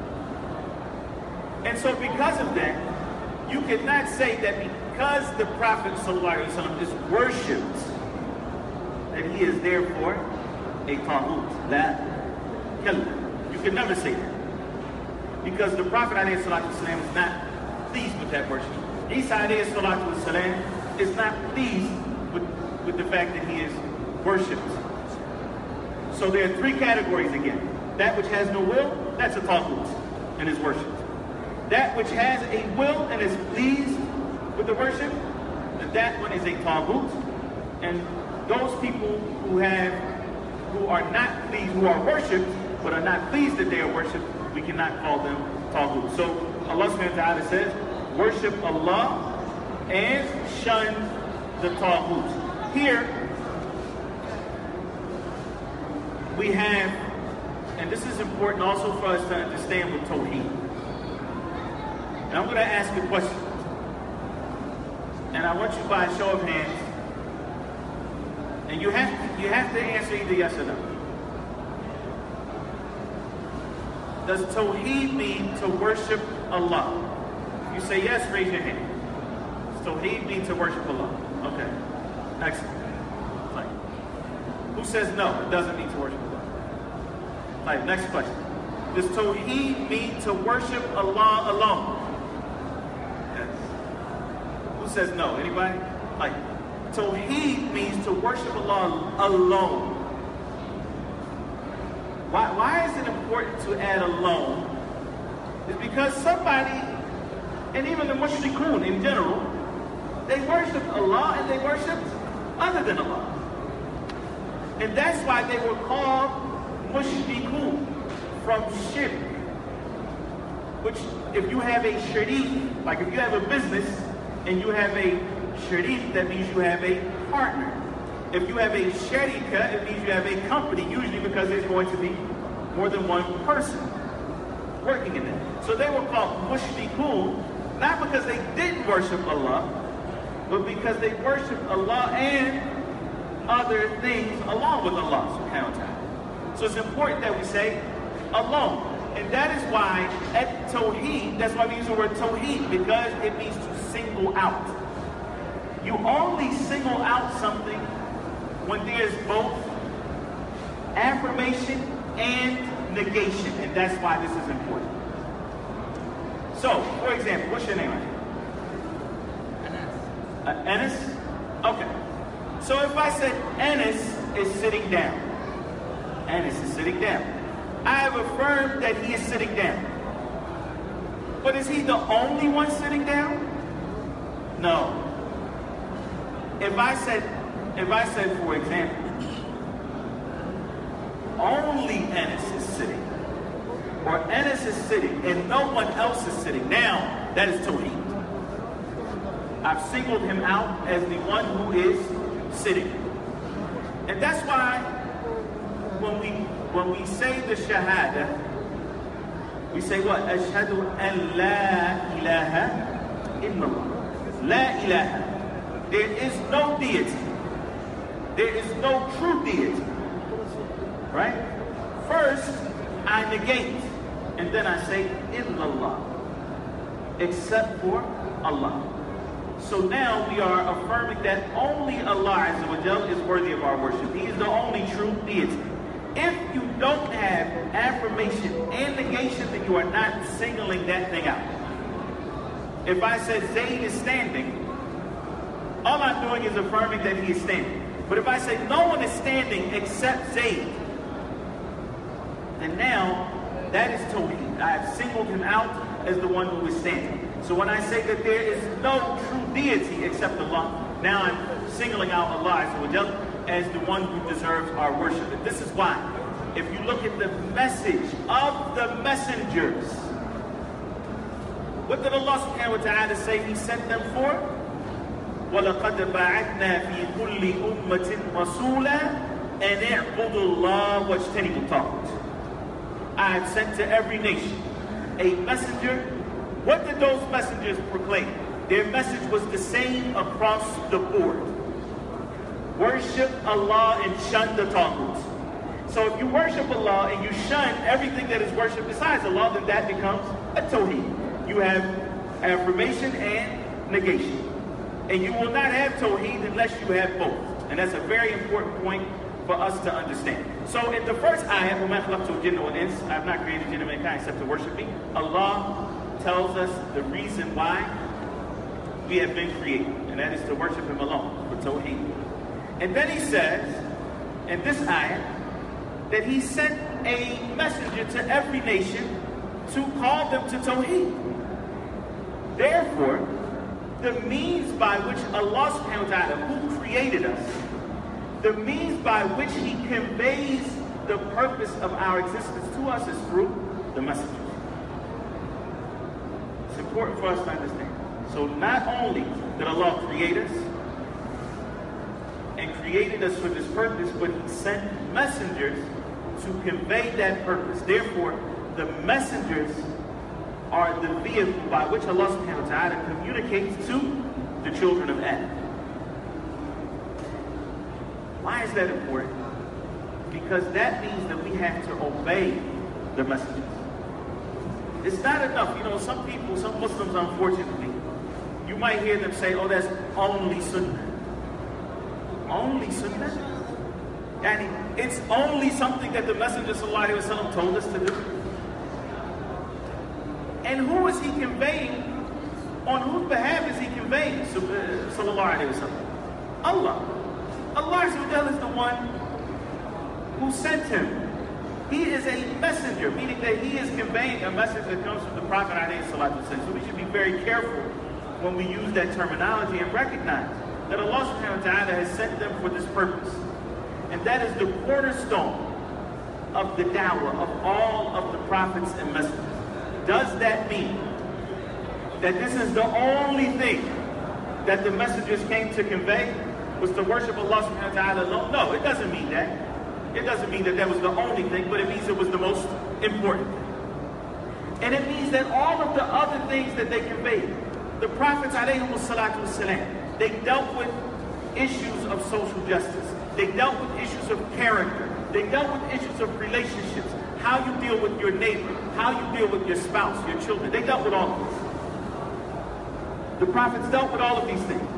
And so because of that, you cannot say that because the Prophet ﷺ is worshipped, that he is therefore a taghut. You can never say that. Because the Prophet ﷺ is not pleased with that worship. Isa ﷺ is not pleased with the fact that he is worshipped. So there are three categories again. That which has no will, that's a taghut and is worshipped. That which has a will and is pleased with the worship, that one is a taghut. And those people who are not pleased, who are worshipped, but are not pleased that they are worshipped, we cannot call them taghut. So Allah subhanahu wa ta'ala says, worship Allah and shun the taghut. Here, we have, and this is important also for us to understand with Tawheed. And I'm going to ask a question. And I want you by a show of hands. And you have to answer either yes or no. Does Tawheed mean to worship Allah? If you say yes, raise your hand. Does Tawheed mean to worship Allah? Okay. Excellent. Like, who says no, it doesn't mean to worship Allah? Like, next question. Does Tawheed mean to worship Allah alone? Says no. Anybody? Like, Tawheed means to worship Allah alone. Why is it important to add alone? It's because somebody, and even the mushrikun in general, they worship Allah and they worship other than Allah. And that's why they were called mushrikun, from shirk. Which, if you have a sharik, like if you have a business, and you have a sharik, that means you have a partner. If you have a sharika, it means you have a company, usually because there's going to be more than one person working in it. So they were called mushrikun, not because they didn't worship Allah, but because they worshiped Allah and other things along with Allah subhanahu wa ta'ala. So it's important that we say alone. and that is why at Tawheed, that's why we use the word Tawheed, because it means to single out. You only single out something when there's both affirmation and negation, and that's why this is important. So, for example, what's your name? Enes? Okay. So if I said Enes is sitting down, Enes is sitting down, I have affirmed that he is sitting down. But is he the only one sitting down? No. If I said, for example, only Enes is sitting, or Enes is sitting and no one else is sitting, now that is Tawheed. I've singled him out as the one who is sitting. And that's why when we say the Shahada, we say what? Ashhadu an la ilaha illallah. La ilaha. There is no deity. There is no true deity. Right? First, I negate, and then I say illallah, except for Allah. So now we are affirming that only Allah Azza wa Jal is worthy of our worship. He is the only true deity. If you don't have affirmation and negation, then you are not singling that thing out. If I said Zayd is standing, all I'm doing is affirming that he is standing. But if I say no one is standing except Zayd, then now that is Tawheed. I have singled him out as the one who is standing. So when I say that there is no true deity except Allah, now I'm singling out Allah Azza wa Jal as the one who deserves our worship. And this is why, if you look at the message of the messengers, what did Allah subhanahu wa ta'ala say He sent them for? وَلَقَدْ بَعَثْنَا فِي كُلِّ أُمَّةٍ رَسُولًا أَنِ اعْبُدُوا اللَّهَ وَاجْتَنِبُوا الطَّاغُوتَ. I have sent to every nation a messenger. What did those messengers proclaim? Their message was the same across the board. Worship Allah and shun the Taghut. So if you worship Allah and you shun everything that is worshipped besides Allah, then that becomes a Tawheed. You have affirmation and negation. And you will not have Tawheed unless you have both. And that's a very important point for us to understand. So in the first ayah, وَمَا خَلَقْتُ الْجِنَّ وَالْإِنسَ, I have not created jinn and mankind except to worship me. Allah tells us the reason why we have been created, and that is to worship Him alone, for Tawheed. And then He says, in this ayah, that He sent a messenger to every nation to call them to Tawheed. Therefore, the means by which Allah subhanahu wa ta'ala, who created us, the means by which He conveys the purpose of our existence to us is through the messengers. It's important for us to understand. So not only did Allah create us and created us for this purpose, but He sent messengers to convey that purpose. Therefore, the messengers are the vehicle by which Allah subhanahu wa ta'ala communicates to the children of Adam. Why is that important? Because that means that we have to obey the messengers. It's not enough. You know, some people, some Muslims, unfortunately, you might hear them say, oh, that's only Sunnah. Only Sunnah? And it's only something that the Messenger sallallahu alaihi wasallam told us to do. And who is he conveying? On whose behalf is he conveying? Sallallahu alaihi wasallam. Allah. Allah is the one who sent him. He is a messenger, meaning that he is conveying a message that comes from the Prophet alayhi salatu wasallam. So we should be very careful when we use that terminology and recognize that Allah subhanahu wa ta'ala has sent them for this purpose. And that is the cornerstone of the da'wah of all of the prophets and messengers. Does that mean that this is the only thing that the messengers came to convey, was to worship Allah subhanahu wa ta'ala alone? No, it doesn't mean that. It doesn't mean that that was the only thing, but it means it was the most important thing. And it means that all of the other things that they conveyed, the prophets alayhimu salatu wasalam, they dealt with issues of social justice. They dealt with issues of character. They dealt with issues of relationships. how you deal with your neighbor, how you deal with your spouse, your children. They dealt with all of this. The prophets dealt with all of these things.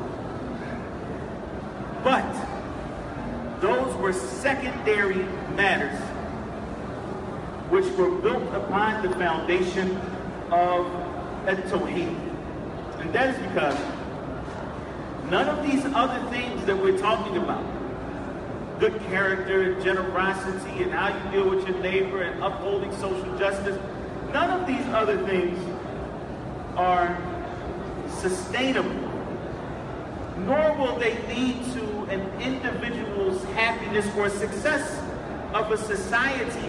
But those were secondary matters which were built upon the foundation of at-Tawheed. And that is because none of these other things that we're talking about, good character, generosity, and how you deal with your neighbor, and upholding social justice, none of these other things are sustainable, nor will they lead to an individual's happiness or success of a society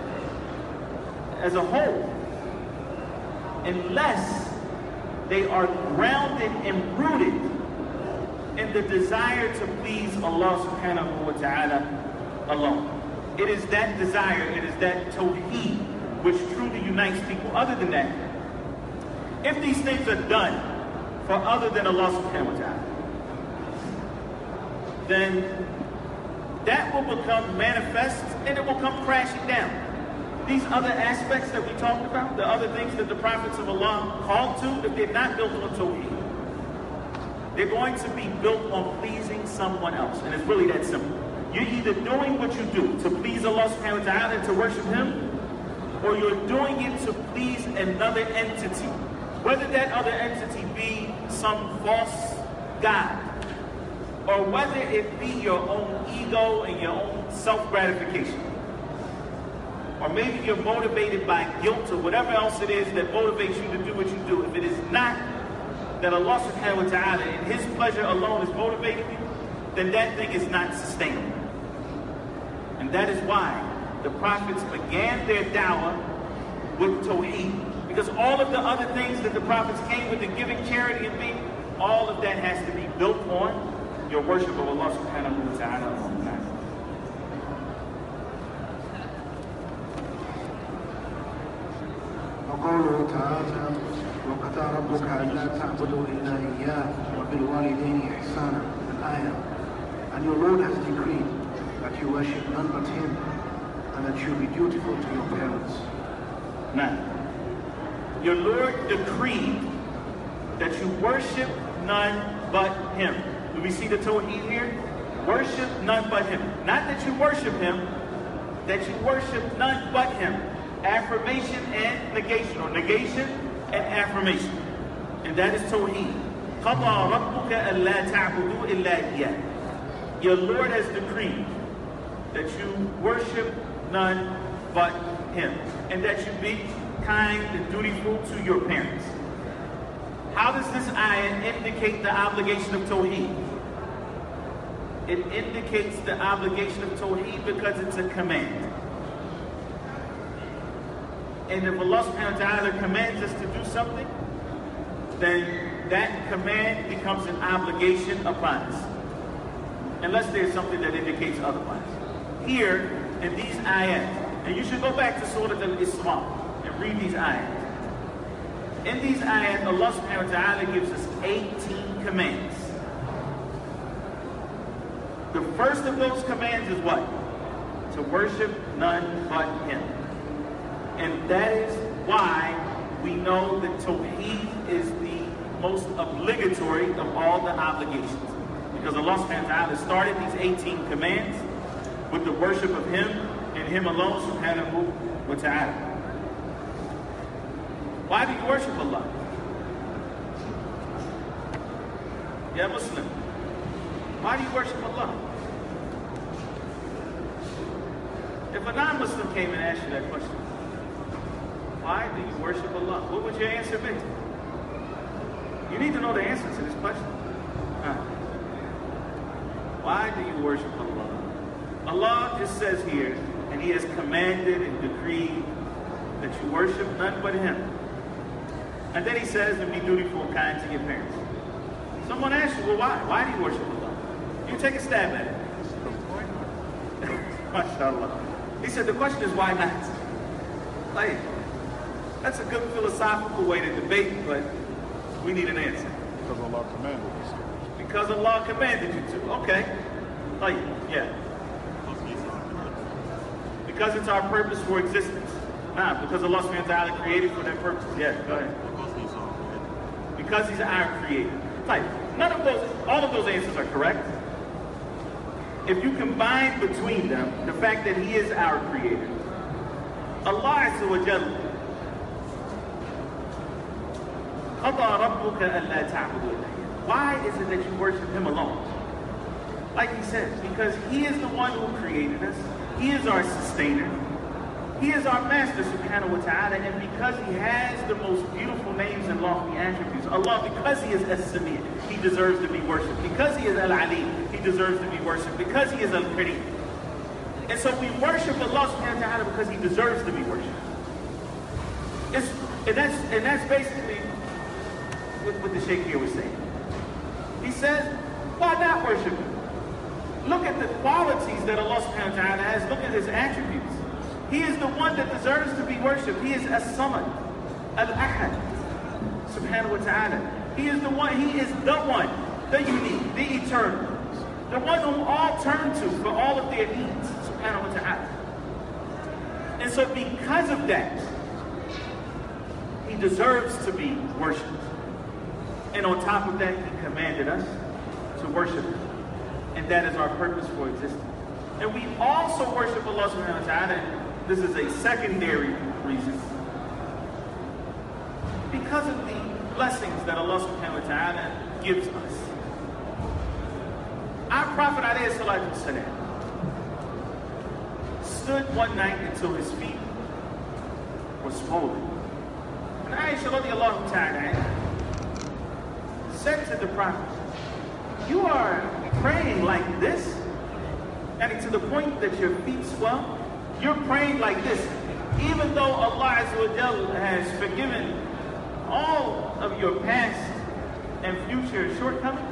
as a whole, unless they are grounded and rooted in the desire to please Allah subhanahu wa ta'ala alone. It is that desire, it is that tawheed which truly unites people. Other than that, if these things are done for other than Allah subhanahu wa ta'ala, then that will become manifest and it will come crashing down. These other aspects that we talked about, the other things that the prophets of Allah called to, if they're not built on tawheed, they're going to be built on pleasing someone else. And it's really that simple. You're either doing what you do to please Allah subhanahu wa ta'ala and to worship Him, or you're doing it to please another entity. Whether that other entity be some false god, or whether it be your own ego and your own self-gratification. Or maybe you're motivated by guilt or whatever else it is that motivates you to do what you do. If it is not that Allah subhanahu wa ta'ala and His pleasure alone is motivating you, then that thing is not sustainable. And that is why the prophets began their da'wah with tawheed. Because all of the other things that the prophets came with, the giving, charity, and being, all of that has to be built on your worship of Allah subhanahu wa ta'ala. وقوله تعالى وقضى ربك ألا تعبدوا إلا إياه وبالوالدين إحسانا, الآية. And your Lord has decreed that you worship none but Him and that you be dutiful to your parents. Now, your Lord decreed that you worship none but Him. Do we see the tawheed here? Worship none but Him. Not that you worship Him, that you worship none but Him. Affirmation and negation, or negation and affirmation. And that is tawheed. قَضَى رَبُّكَ أَلَّا تَعْبُدُوا إِلَّا إِيَّاهُ. Your Lord has decreed that you worship none but Him, and that you be kind and dutiful to your parents. How does this ayah indicate the obligation of tawheed? It indicates the obligation of tawheed because it's a command. And if Allah subhanahu wa ta'ala commands us to do something, then that command becomes an obligation upon us. Unless there's something that indicates otherwise. Here, in these ayat, and you should go back to Surah Al-Isra and read these ayat. In these ayat, Allah subhanahu wa ta'ala gives us 18 commands. The first of those commands is what? To worship none but Him. And that is why we know that tawheed is the most obligatory of all the obligations. Because Allah subhanahu wa ta'ala started these 18 commands with the worship of Him and Him alone subhanahu wa ta'ala. Why do you worship Allah? Yeah, Muslim. Why do you worship Allah? If a non-Muslim came and asked you that question, why do you worship Allah? What would your answer be? You need to know the answer to this question. Why do you worship Allah? Allah just says here, and He has commanded and decreed that you worship none but Him. And then He says to be dutiful and kind to your parents. Someone asks you, well, why? Why do you worship Allah? You take a stab at it. MashaAllah. He said, the question is, why not? Like, that's a good philosophical way to debate, but we need an answer. Because Allah commanded us. Because Allah commanded you to. Okay. Like, yeah. Because it's our purpose for existence. Nah, because Allah subhanahu wa ta'ala created for that purpose. Yeah, go ahead. Because he's our creator. Like, all of those answers are correct. If you combine between them the fact that he is our creator, Allah Azza wa Jalla, why is it that you worship him alone? Like he says, because he is the one who created us. He is our sustainer. He is our master, subhanahu wa ta'ala, and because he has the most beautiful names and lofty attributes, Allah, because he is As-Sami', he deserves to be worshipped. Because he is Al-Alim, he deserves to be worshipped. Because he is Al-Kareem. And so we worship Allah subhanahu wa ta'ala because he deserves to be worshipped. And that's basically what the Shaykh here was saying. He says, why not worship him? Look at the qualities that Allah subhanahu wa ta'ala has. Look at his attributes. He is the one that deserves to be worshipped. He is As-Samad, Al-Ahad, subhanahu wa ta'ala. He is the one, the unique, the eternal, the one whom all turn to for all of their needs, subhanahu wa ta'ala. And so because of that, he deserves to be worshipped. And on top of that, he commanded us to worship him. And that is our purpose for existence. And we also worship Allah subhanahu wa ta'ala. This is a secondary reason. Because of the blessings that Allah subhanahu wa ta'ala gives us. Our Prophet alayhi salatu wasalam stood one night until his feet were swollen. And Aisha radiallahu ta'ala said to the Prophet, you are praying like this? And to the point that your feet swell? You're praying like this, even though Allah Azza wa Jalla has forgiven all of your past and future shortcomings?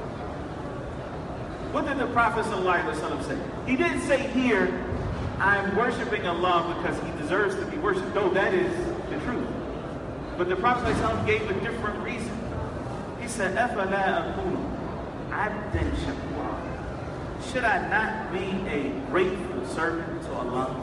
What did the Prophet ﷺ say? He didn't say here, I'm worshiping Allah because he deserves to be worshipped. Though that is the truth. But the Prophet ﷺ gave a different reason. He said, أَفَلَا أَكُونُ عَبْدًا شَكُورًا. Should I not be a grateful servant to Allah?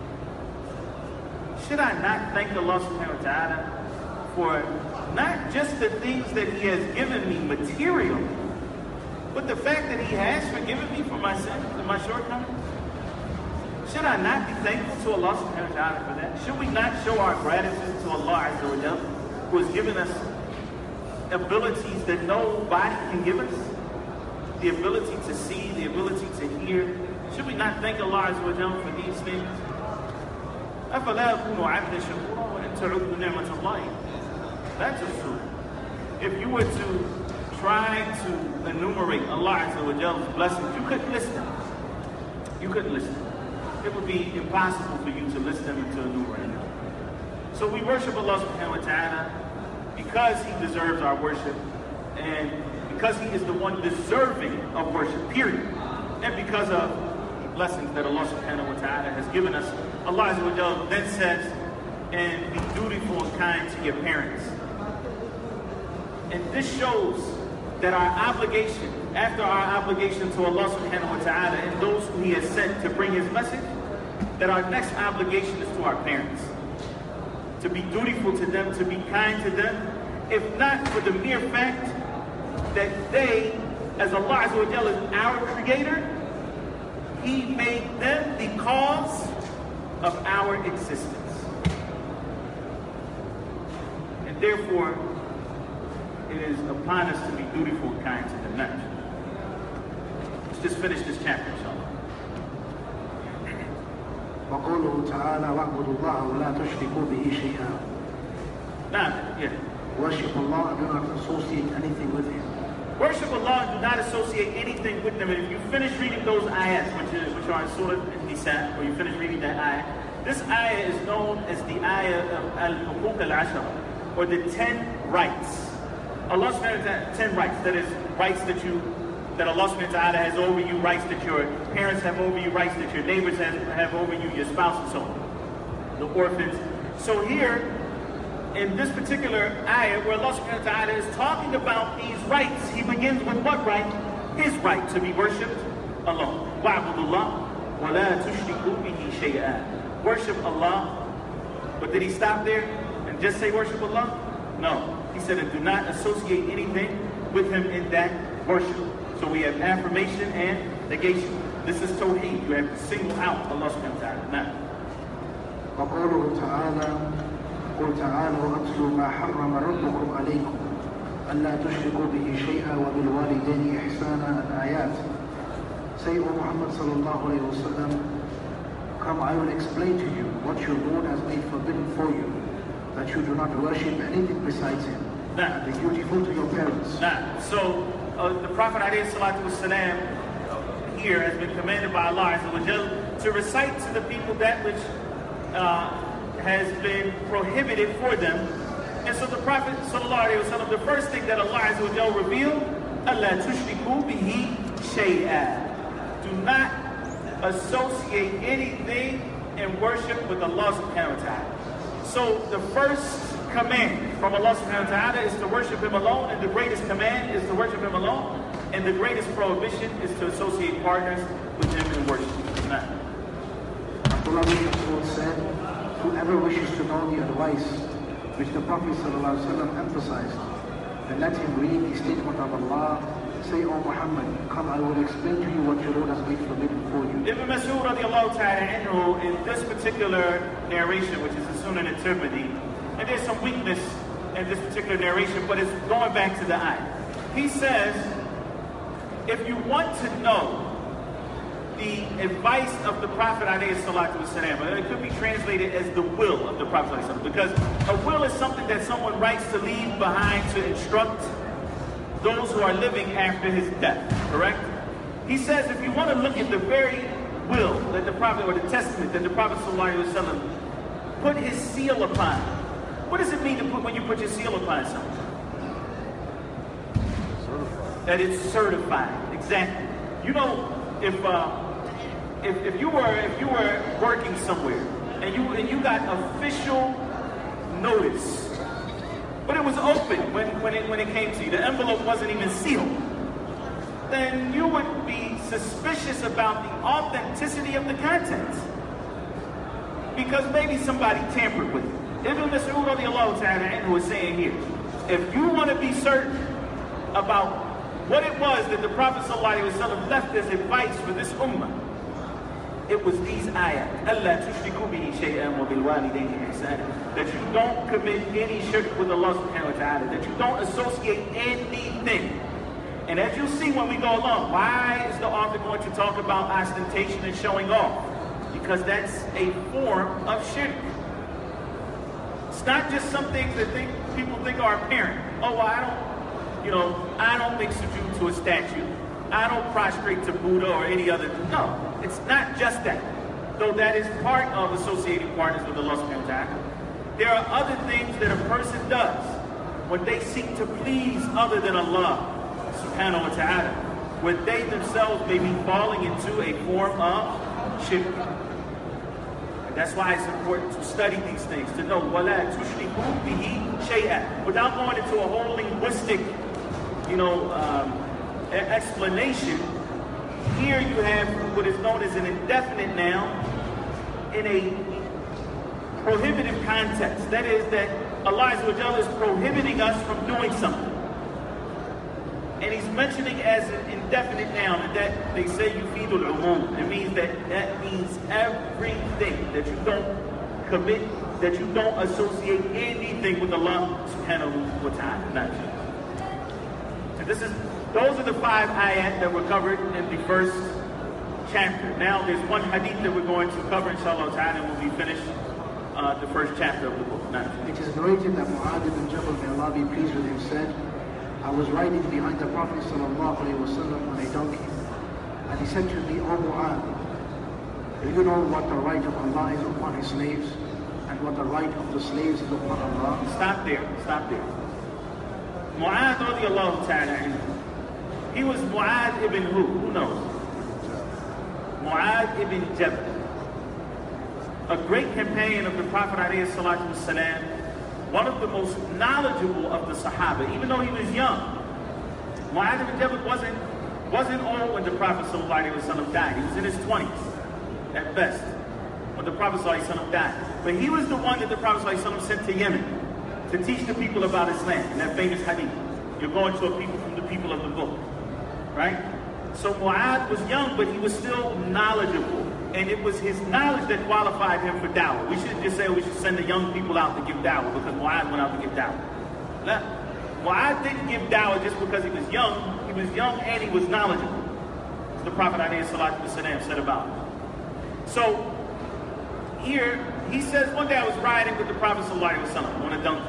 Should I not thank Allah subhanahu wa ta'ala for not just the things that he has given me materially, but the fact that he has forgiven me for my sins and my shortcomings? Should I not be thankful to Allah subhanahu wa ta'ala for that? Should we not show our gratitude to Allah Azza wa Jalla, who has given us abilities that nobody can give us? The ability to see, the ability to hear. Should we not thank Allah Azza wa Jalla for these things? أَفَلَا أَكُونُ عَبْدًا شَكُورًا وَإِن تَعُدُّوا نِعْمَةَ اللَّهِ لَا تُحْصُوهَا. If you were to try to enumerate Allah Azza wa Jalla's blessings, you couldn't list them. You couldn't list them. It would be impossible for you to list them and to enumerate them. So we worship Allah subhanahu wa ta'ala because he deserves our worship, and because he is the one deserving of worship, period. And because of the blessings that Allah subhanahu wa ta'ala has given us. Allah Azza wa Jalla then says, and be dutiful and kind to your parents. And this shows that our obligation, after our obligation to Allah subhanahu wa ta'ala and those who he has sent to bring his message, that our next obligation is to our parents. To be dutiful to them, to be kind to them, if not for the mere fact that they, as Allah Azza wa Jalla is our creator, he made them the cause of our existence. And therefore, it is upon us to be dutiful and kind to them next. Let's just finish this chapter, inshallah. وقوله تعالى واعبدوا الله ولا تشركوا به شيئا. Yeah. Worship Allah and do not associate anything with him. Worship Allah and do not associate anything with them. And if you finish reading those ayahs, which are in Surah An-Nisa, or you finish reading that ayah, this ayah is known as the ayah of Al-Huquq Al-Ashara, or the 10 rights. Allah subhanahu wa ta'ala, 10 rights. That is, rights that Allah subhanahu wa ta'ala has over you, rights that your parents have over you, rights that your neighbors have over you, your spouse and so on. The orphans. So here, in this particular ayah, where Allah subhanahu wa ta'ala is talking about these rights, he begins with what right? His right to be worshipped alone. Wa'budullah. وَلَا تُشْرِكُوا بِهِ شَيْئًا. Worship Allah. But did he stop there and just say worship Allah? No. He said, and do not associate anything with him in that worship. So we have affirmation and negation. This is tawheed. You have to single out Allah subhanahu wa ta'ala. Now. وقوله تعالى قل تعالوا أتلوا ما حرم ربكم عليكم ألا تشركوا به شيئا وبالوالدين إحسانا الآيات. Say, O Muhammad sallallahu alayhi wa sallam, come, I will explain to you what your Lord has made forbidden for you, that you do not worship anything besides him. Nah. And be dutiful to your parents. Nah. So the Prophet ﷺ here has been commanded by Allah Azza wa Jal to recite to the people that which has been prohibited for them. And so the Prophet ﷺ, the first thing that Allah Azza wa Jal revealed, Allah tushriku bihi shay'a. Do not associate anything in worship with Allah subhanahu wa ta'ala. So the first command from Allah subhanahu wa ta'ala is to worship him alone, and the greatest command is to worship him alone, and the greatest prohibition is to associate partners with him in worship. Nah. Abdullah bin Mas'ud said, whoever wishes to know the advice which the Prophet ﷺ emphasized, then let him read the statement of Allah. Say, O Muhammad, come, I will explain to you what your Lord has made forbidden for you. Ibn Mas'ud radiallahu ta'ala anhu, in this particular narration, which is the Sunan at-Tirmidhi, and there's some weakness in this particular narration, but it's going back to the ayah. He says, if you want to know the advice of the Prophet ﷺ, it could be translated as the will of the Prophet ﷺ, because a will is something that someone writes to leave behind to instruct those who are living after his death, correct? He says if you want to look at the very will that the Prophet, or the testament that the Prophet ﷺ put his seal upon, what does it mean to put when you put your seal upon something? Certified. That it's certified. Exactly. You know, if you were working somewhere and you got official notice, but it was open when it came to you, the envelope wasn't even sealed, then you would be suspicious about the authenticity of the contents, because maybe somebody tampered with it. Ibn Mas'ud radiallahu ta'ala anhu was saying here, if you want to be certain about what it was that the Prophet ﷺ left as advice for this ummah, it was these ayat. Allah tushriku bihi shay'an wa bil walidayni ihsana. That you don't commit any shirk with Allah subhanahu wa ta'ala. That you don't associate anything. And as you'll see when we go along, why is the author going to talk about ostentation and showing off? Because that's a form of shirk. It's not just some things that people think are apparent. Oh, well, I don't make sujood to a statue. I don't prostrate to Buddha or any other. No, it's not just that. Though that is part of associating partners with Allah subhanahu wa ta'ala. There are other things that a person does when they seek to please other than Allah subhanahu wa ta'ala, where they themselves may be falling into a form of shirk. And that's why it's important to study these things, to know وَلَا تُشْرِكُوا بِهِ شَيْئًا, without going into a whole linguistic, explanation. Here you have what is known as an indefinite noun in a prohibitive context. That is that Allah Azza wa Jalla is prohibiting us from doing something. And he's mentioning as an indefinite noun, and that they say yufidul umum. It means that means everything, that you don't commit, that you don't associate anything with Allah subhanahu wa ta'ala. And those are the 5 ayat that were covered in the first chapter. Now there's one hadith that we're going to cover, inshallah ta'ala, and we'll be finished the first chapter of the book. It is narrated that Mu'adh ibn Jabal, may Allah be pleased with him, said, I was riding behind the Prophet sallallahu alaihi wasallam on a donkey, and he said to me, O Mu'adh, do you know what the right of Allah is upon his slaves, and what the right of the slaves is upon Allah? Stop there. Mu'adh radiallahu ta'ala, he was Mu'adh ibn who? Who knows? Mu'adh ibn Jabal, a great companion of the Prophet alayhi salatu wasalam, one of the most knowledgeable of the Sahaba, even though he was young. Mu'adh ibn Jabal wasn't old when the Prophet sallallahu alaihi wasallam died. He was in his 20s. at best when the Prophet ﷺ died. But he was the one that the Prophet ﷺ sent to Yemen to teach the people about Islam, in that famous hadith. You're going to a people from the people of the book, right? So Mu'adh was young, but he was still knowledgeable. And it was his knowledge that qualified him for da'wah. We shouldn't just say we should send the young people out to give da'wah because Mu'adh went out to give da'wah. No. Mu'adh didn't give da'wah just because he was young. He was young and he was knowledgeable, as the Prophet ﷺ said about him. So here, he says, one day I was riding with the Prophet ﷺ on a donkey.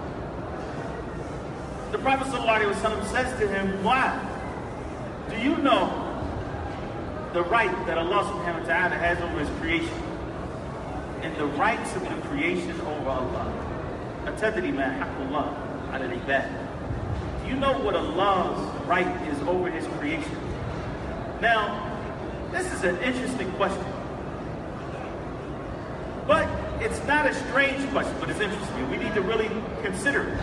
The Prophet ﷺ says to him, Mu'adh, do you know the right that Allah subhanahu wa ta'ala has over his creation and the rights of the creation over Allah? أَتَدْرِي مَا حَقُّ اللَّهِ عَلَى الْعِبَادِ. Do you know what Allah's right is over his creation? Now, this is an interesting question. But it's not a strange question, but it's interesting. We need to really consider it.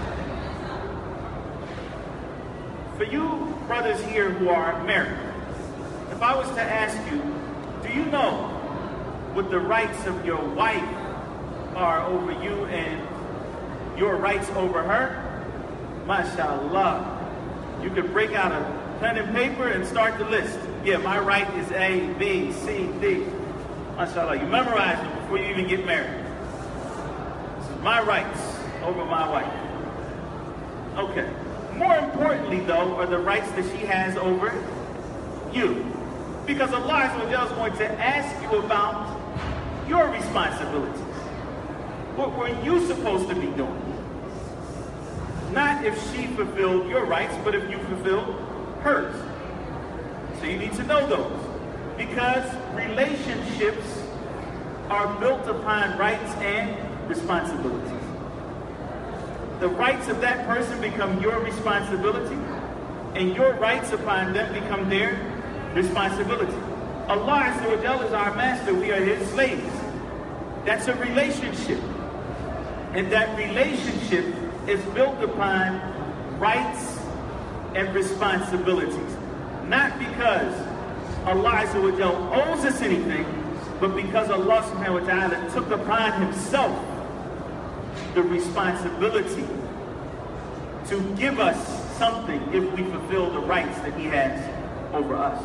For you brothers here who are married, if I was to ask you, do you know what the rights of your wife are over you and your rights over her? MashaAllah. You could break out a pen and paper and start the list. Yeah, my right is A, B, C, D. MashaAllah. You memorize them before you even get married. This is my rights over my wife. Okay. More importantly, though, are the rights that she has over you. Because Allah is going to ask you about your responsibilities. What were you supposed to be doing? Not if she fulfilled your rights, but if you fulfilled hers. So you need to know those. Because relationships are built upon rights and responsibilities. The rights of that person become your responsibility, and your rights upon them become their responsibility. Allah Azza wa Jalla is our master, we are his slaves. That's a relationship. And that relationship is built upon rights and responsibilities. Not because Allah Azza wa Jalla owes us anything, but because Allah subhanahu wa ta'ala took upon himself the responsibility to give us something if we fulfill the rights that he has over us.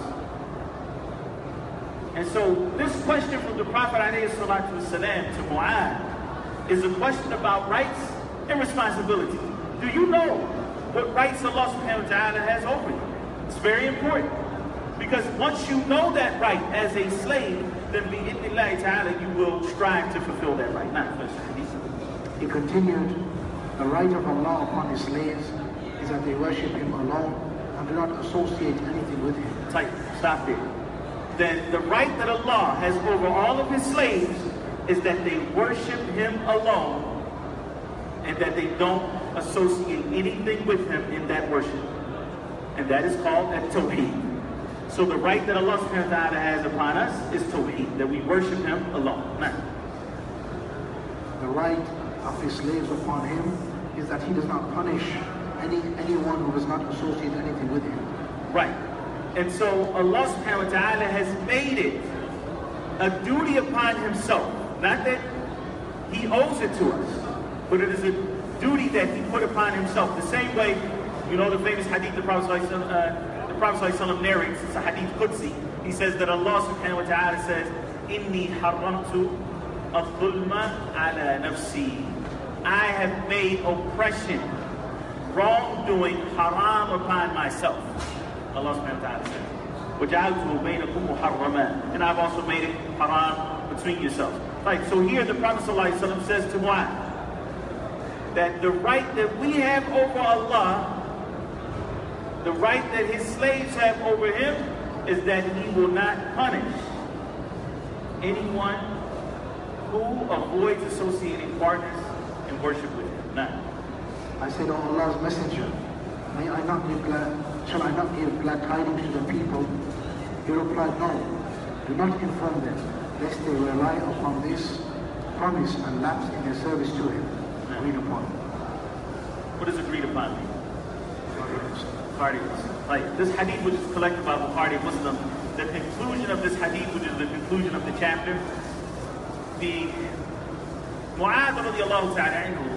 And so this question from the Prophet ﷺ to Mu'adh is a question about rights and responsibility. Do you know what rights Allah subhanahu wa ta'ala has over you? It's very important. Because once you know that right as a slave, then bi'idhnillahi ta'ala you will strive to fulfill that right. Not first. He continued, the right of Allah upon his slaves is that they worship him alone and do not associate anything with him. Tight. Stop there. Then the right that Allah has over all of his slaves is that they worship him alone and that they don't associate anything with him in that worship. And that is called at-Tawheed. So the right that Allah subhanahu wa ta'ala has upon us is Tawheed, that we worship him alone. Now, the right of his slaves upon him is that he does not punish anyone who does not associate anything with him. Right. And so Allah subhanahu wa ta'ala has made it a duty upon himself. Not that he owes it to us, but it is a duty that he put upon himself. The same way, you know the famous hadith the Prophet ﷺ narrates, it's a hadith Qudsi. He says that Allah subhanahu wa ta'ala says, Inni haramtu al-dhulma ala nafsi. I have made oppression, wrongdoing, haram upon myself. Allah subhanahu wa ta'ala says, وَجَعَلْتُهُ بَيْنَكُمْ مُحَرَّمًا. And I've also made it haram between yourselves. Right, so here the Prophet ﷺ says to Mu'adh that the right that we have over Allah, the right that his slaves have over him, is that he will not punish anyone who avoids associating partners in worship with him. Now, I said, O Allah's Messenger, shall I not give glad tidings to the people? He replied, no, do not inform them, lest they rely upon this promise and lapse in their service to him. Agreed upon. What does agreed upon mean? Cardias. Like this hadith which is collected by Bukhari Muslim, the conclusion of this hadith, which is the conclusion conclusion of the chapter. The Mu'adh radiallahu ta'ala anhu,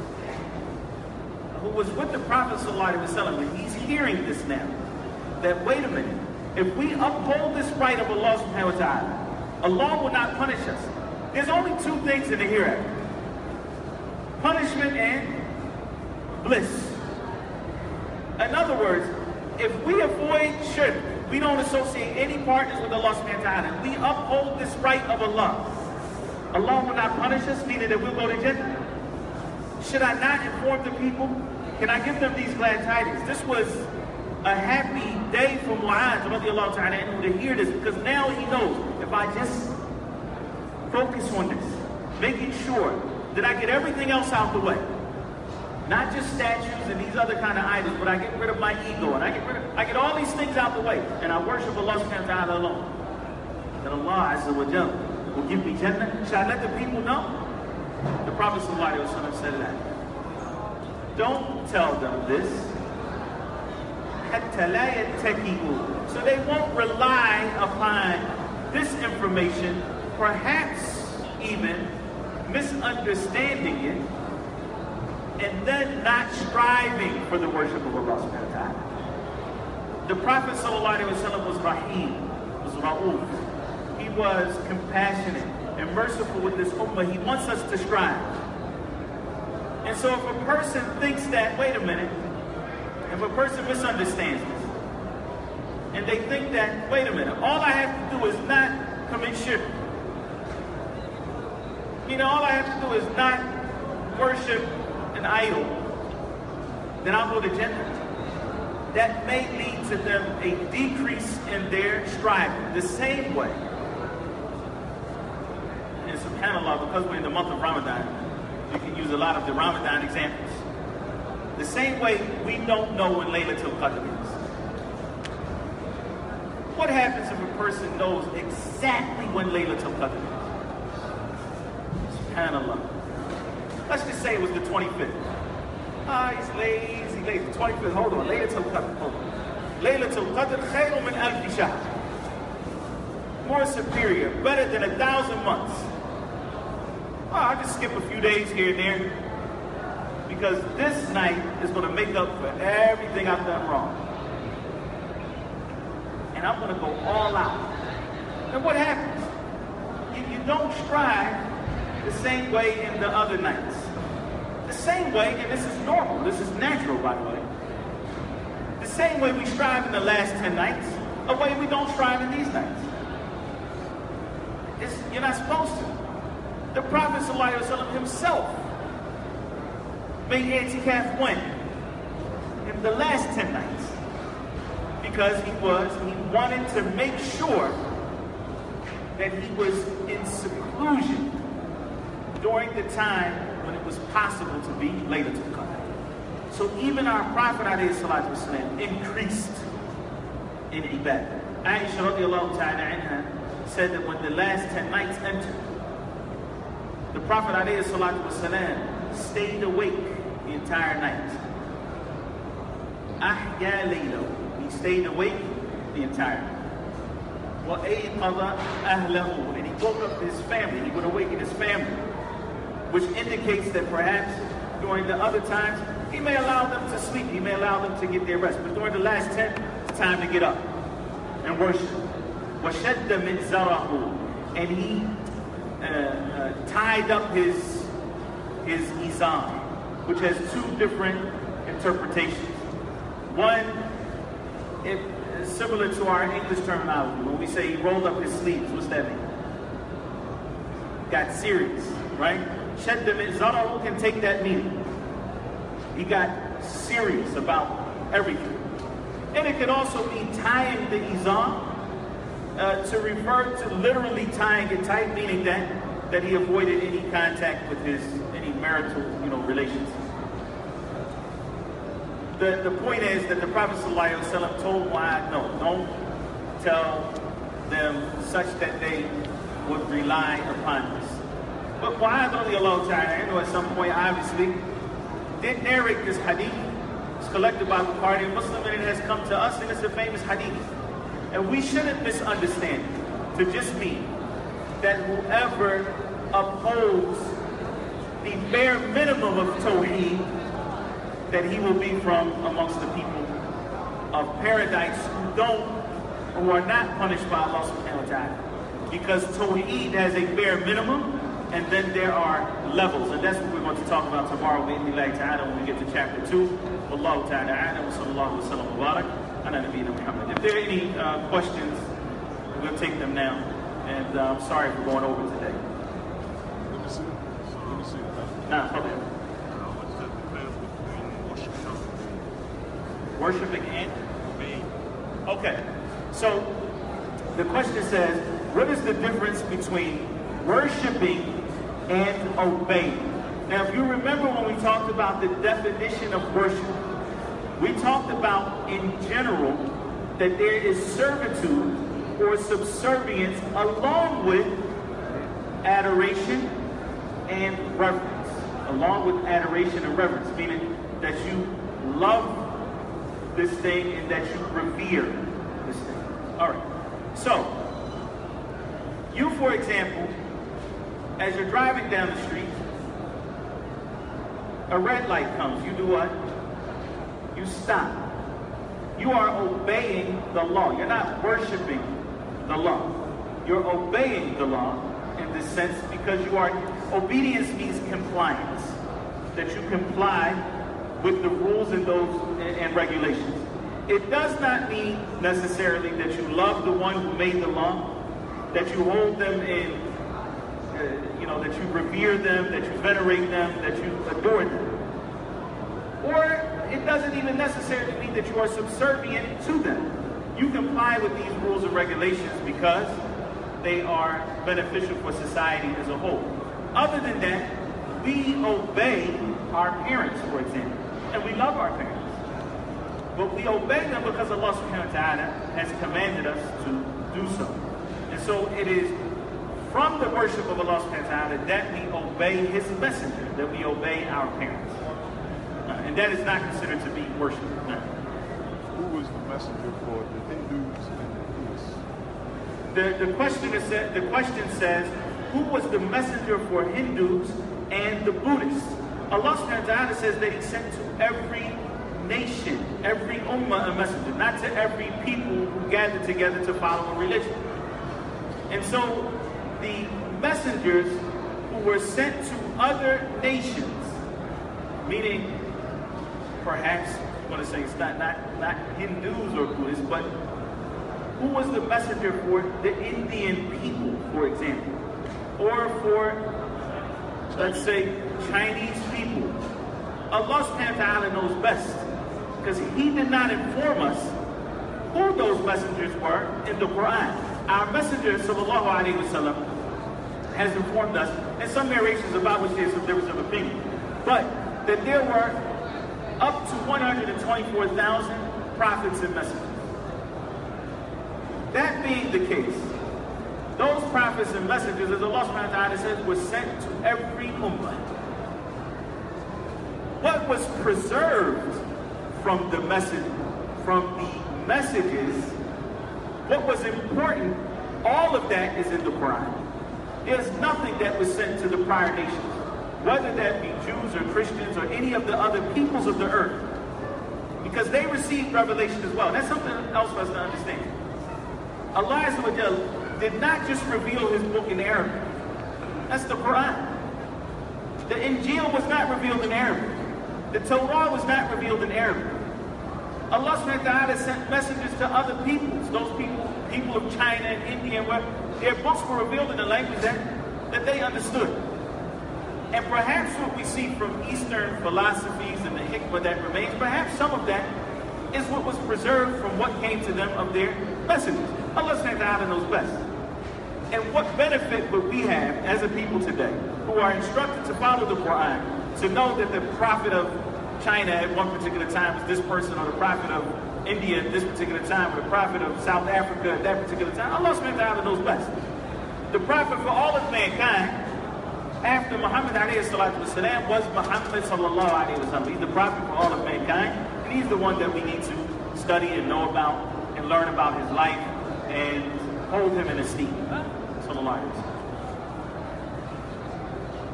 who was with the Prophet sallallahu alaihi wasallam, and he's hearing this now, that wait a minute, if we uphold this right of Allah subhanahu wa ta'ala, Allah will not punish us. There's only two things in the hereafter: punishment and bliss. In other words, if we avoid shirk, we don't associate any partners with Allah subhanahu wa ta'ala, we uphold this right of Allah, Allah will not punish us, meaning that we'll go to Jannah. Should I not inform the people? Can I give them these glad tidings? This was a happy day for Mu'adh radiallahu ta'ala anhu to hear this, because now he knows, if I just focus on this, making sure that I get everything else out the way, not just statues and these other kind of idols, but I get rid of my ego, and I get all these things out the way, and I worship Allah subhanahu wa ta'ala alone, then Allah azza wa jalla will give me Jannah. Should I let the people know? The Prophet sallallahu alaihi wasallam said that. Don't tell them this. So they won't rely upon this information, perhaps even misunderstanding it, and then not striving for the worship of Allah subhanahu wa ta'ala. The Prophet sallallahu alaihi wasallam was Rahim, was Ra'uf. He was compassionate and merciful with this ummah. He wants us to strive. And so if a person thinks that, wait a minute, if a person misunderstands this, and they think that, wait a minute, all I have to do is not commit shirk. All I have to do is not worship an idol, then I'll go to Jannah. That may lead to them a decrease in their striving. The same way, and subhanAllah, because we're in the month of Ramadan, you can use a lot of the Ramadan examples. The same way we don't know when Laylatul Qadr is. What happens if a person knows exactly when Laylatul Qadr is? SubhanAllah. Let's just say it was the 25th. He's lazy. The 25th. Hold on. Laylatul Qadr. Hold on. Laylatul Qadr khayrun min alfi shahr. More superior, better than 1,000 months. I'll just skip a few days here and there, because this night is going to make up for everything I've done wrong. And I'm going to go all out. And what happens? You don't strive the same way in the other nights. The same way, and this is normal, this is natural, by the way. The same way we strive in the last 10 nights, a way we don't strive in these nights. You're not supposed to. The Prophet ﷺ himself made i'tikaf when? In the last 10 nights. Because he wanted to make sure that he was in seclusion during the time when it was possible to be Laylatul Qadr. So even our Prophet ﷺ increased in ibadah. Aisha radiallahu ta'ala anha said that when the last 10 nights entered, the Prophet ﷺ stayed awake the entire night. Ahya laylahu. He stayed awake the entire night. وَأَيْقَظَ أَهْلَهُ. And he woke up his family. He would awaken his family, which indicates that perhaps during the other times, he may allow them to sleep. He may allow them to get their rest. But during the last 10, it's time to get up and worship. وَشَدَّ مِئْزَرَهُ. And he tied up his izam, which has two different interpretations. One, it's similar to our English terminology. When we say he rolled up his sleeves, what's that mean? Got serious, right? Shadda mi'zarahu can take that meaning. He got serious about everything. And it can also mean tying the izam, to refer to literally tying it tight, meaning that he avoided any contact with any marital, relations. The point is that the Prophet ﷺ told Mu'adh, no, don't tell them such that they would rely upon this. But Mu'adh radiallahu ta'ala, at some point, obviously, did narrate this hadith. It's collected by Bukhari and Muslim, and it has come to us, and it's a famous hadith. And we shouldn't misunderstand it to just mean that whoever upholds the bare minimum of Tawheed, that he will be from amongst the people of paradise who are not punished by Allah subhanahu wa ta'ala. Because Tawheed has a bare minimum, and then there are levels. And that's what we're going to talk about tomorrow when we get to chapter 2. Wallahu ta'ala a'lam wa sallallahu wa sallam wa barak ala nabiyyina Muhammad. If there are any questions, we'll take them now. And I'm sorry for going over today. Let me see it. Nah, okay. What's the difference between Worshiping and? obeying? Okay. So the question says, what is the difference between worshiping and obeying? Now, if you remember when we talked about the definition of worship, we talked about in general that there is servitude or subservience along with adoration and reverence. Along with adoration and reverence, meaning that you love this thing and that you revere this thing. All right. So, you, for example, as you're driving down the street, a red light comes. You do what? You stop. You are obeying the law. You're not worshiping the law. You're obeying the law in this sense because obedience means compliance. That you comply with the rules and regulations. It does not mean necessarily that you love the one who made the law, that you hold them in, that you revere them, that you venerate them, that you adore them. Or it doesn't even necessarily mean that you are subservient to them. You comply with these rules and regulations because they are beneficial for society as a whole. Other than that, we obey our parents, for example, and we love our parents. But we obey them because Allah subhanahu wa ta'ala has commanded us to do so. And so it is from the worship of Allah subhanahu wa ta'ala that we obey His messenger, that we obey our parents. And that is not considered to be worship. No. Who was the messenger for the Hindus and the Buddhists? The question says, who was the messenger for Hindus and the Buddhists? Allah subhanahu wa ta'ala says that He sent to every nation, every ummah a messenger, not to every people who gathered together to follow a religion. And so the messengers who were sent to other nations, meaning perhaps I'm going to say it's not Hindus or Buddhists, but who was the messenger for the Indian people, for example, or for, let's say, Chinese people? Allah subhanahu wa ta'ala knows best, because He did not inform us who those messengers were in the Quran. Our messenger, sallallahu alaihi wasallam, has informed us, and some narrations about which there's some difference of opinion, but that there were up to 124,000 prophets and messengers. That being the case, those prophets and messengers, as Allah subhanahu wa ta'ala says, were sent to every ummah. What was preserved from the messages, what was important, all of that is in the Quran. There's nothing that was sent to the prior nations, whether that be Jews or Christians or any of the other peoples of the earth, because they received revelation as well. That's something else for us to understand. Allah Azza wa Jalla did not just reveal His book in Arabic. That's the Quran. The Injil was not revealed in Arabic. The Torah was not revealed in Arabic. Allah subhanahu wa ta'ala sent messengers to other peoples, those people of China and India, where their books were revealed in a language that they understood. And perhaps what we see from Eastern philosophies and the hikmah that remains, perhaps some of that is what was preserved from what came to them of their messengers. Allah subhanahu wa ta'ala knows best. And what benefit would we have as a people today who are instructed to follow the Quran, to know that the prophet of China at one particular time was this person, or the prophet of India at this particular time, or the prophet of South Africa at that particular time? Allah subhanahu wa ta'ala knows best. The prophet for all of mankind after Muhammad alayhi salatu wasalam was Muhammad sallallahu alayhi wa sallam. He's the prophet for all of mankind, and he's the one that we need to study and know about and learn about his life and hold him in esteem. Sallallahu alayhi wa sallam.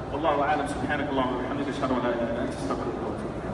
والله أعلم. سبحانك اللهم وبحمدك أشهد أن لا إله إلا أنت أستغفرك وأتوب إليك.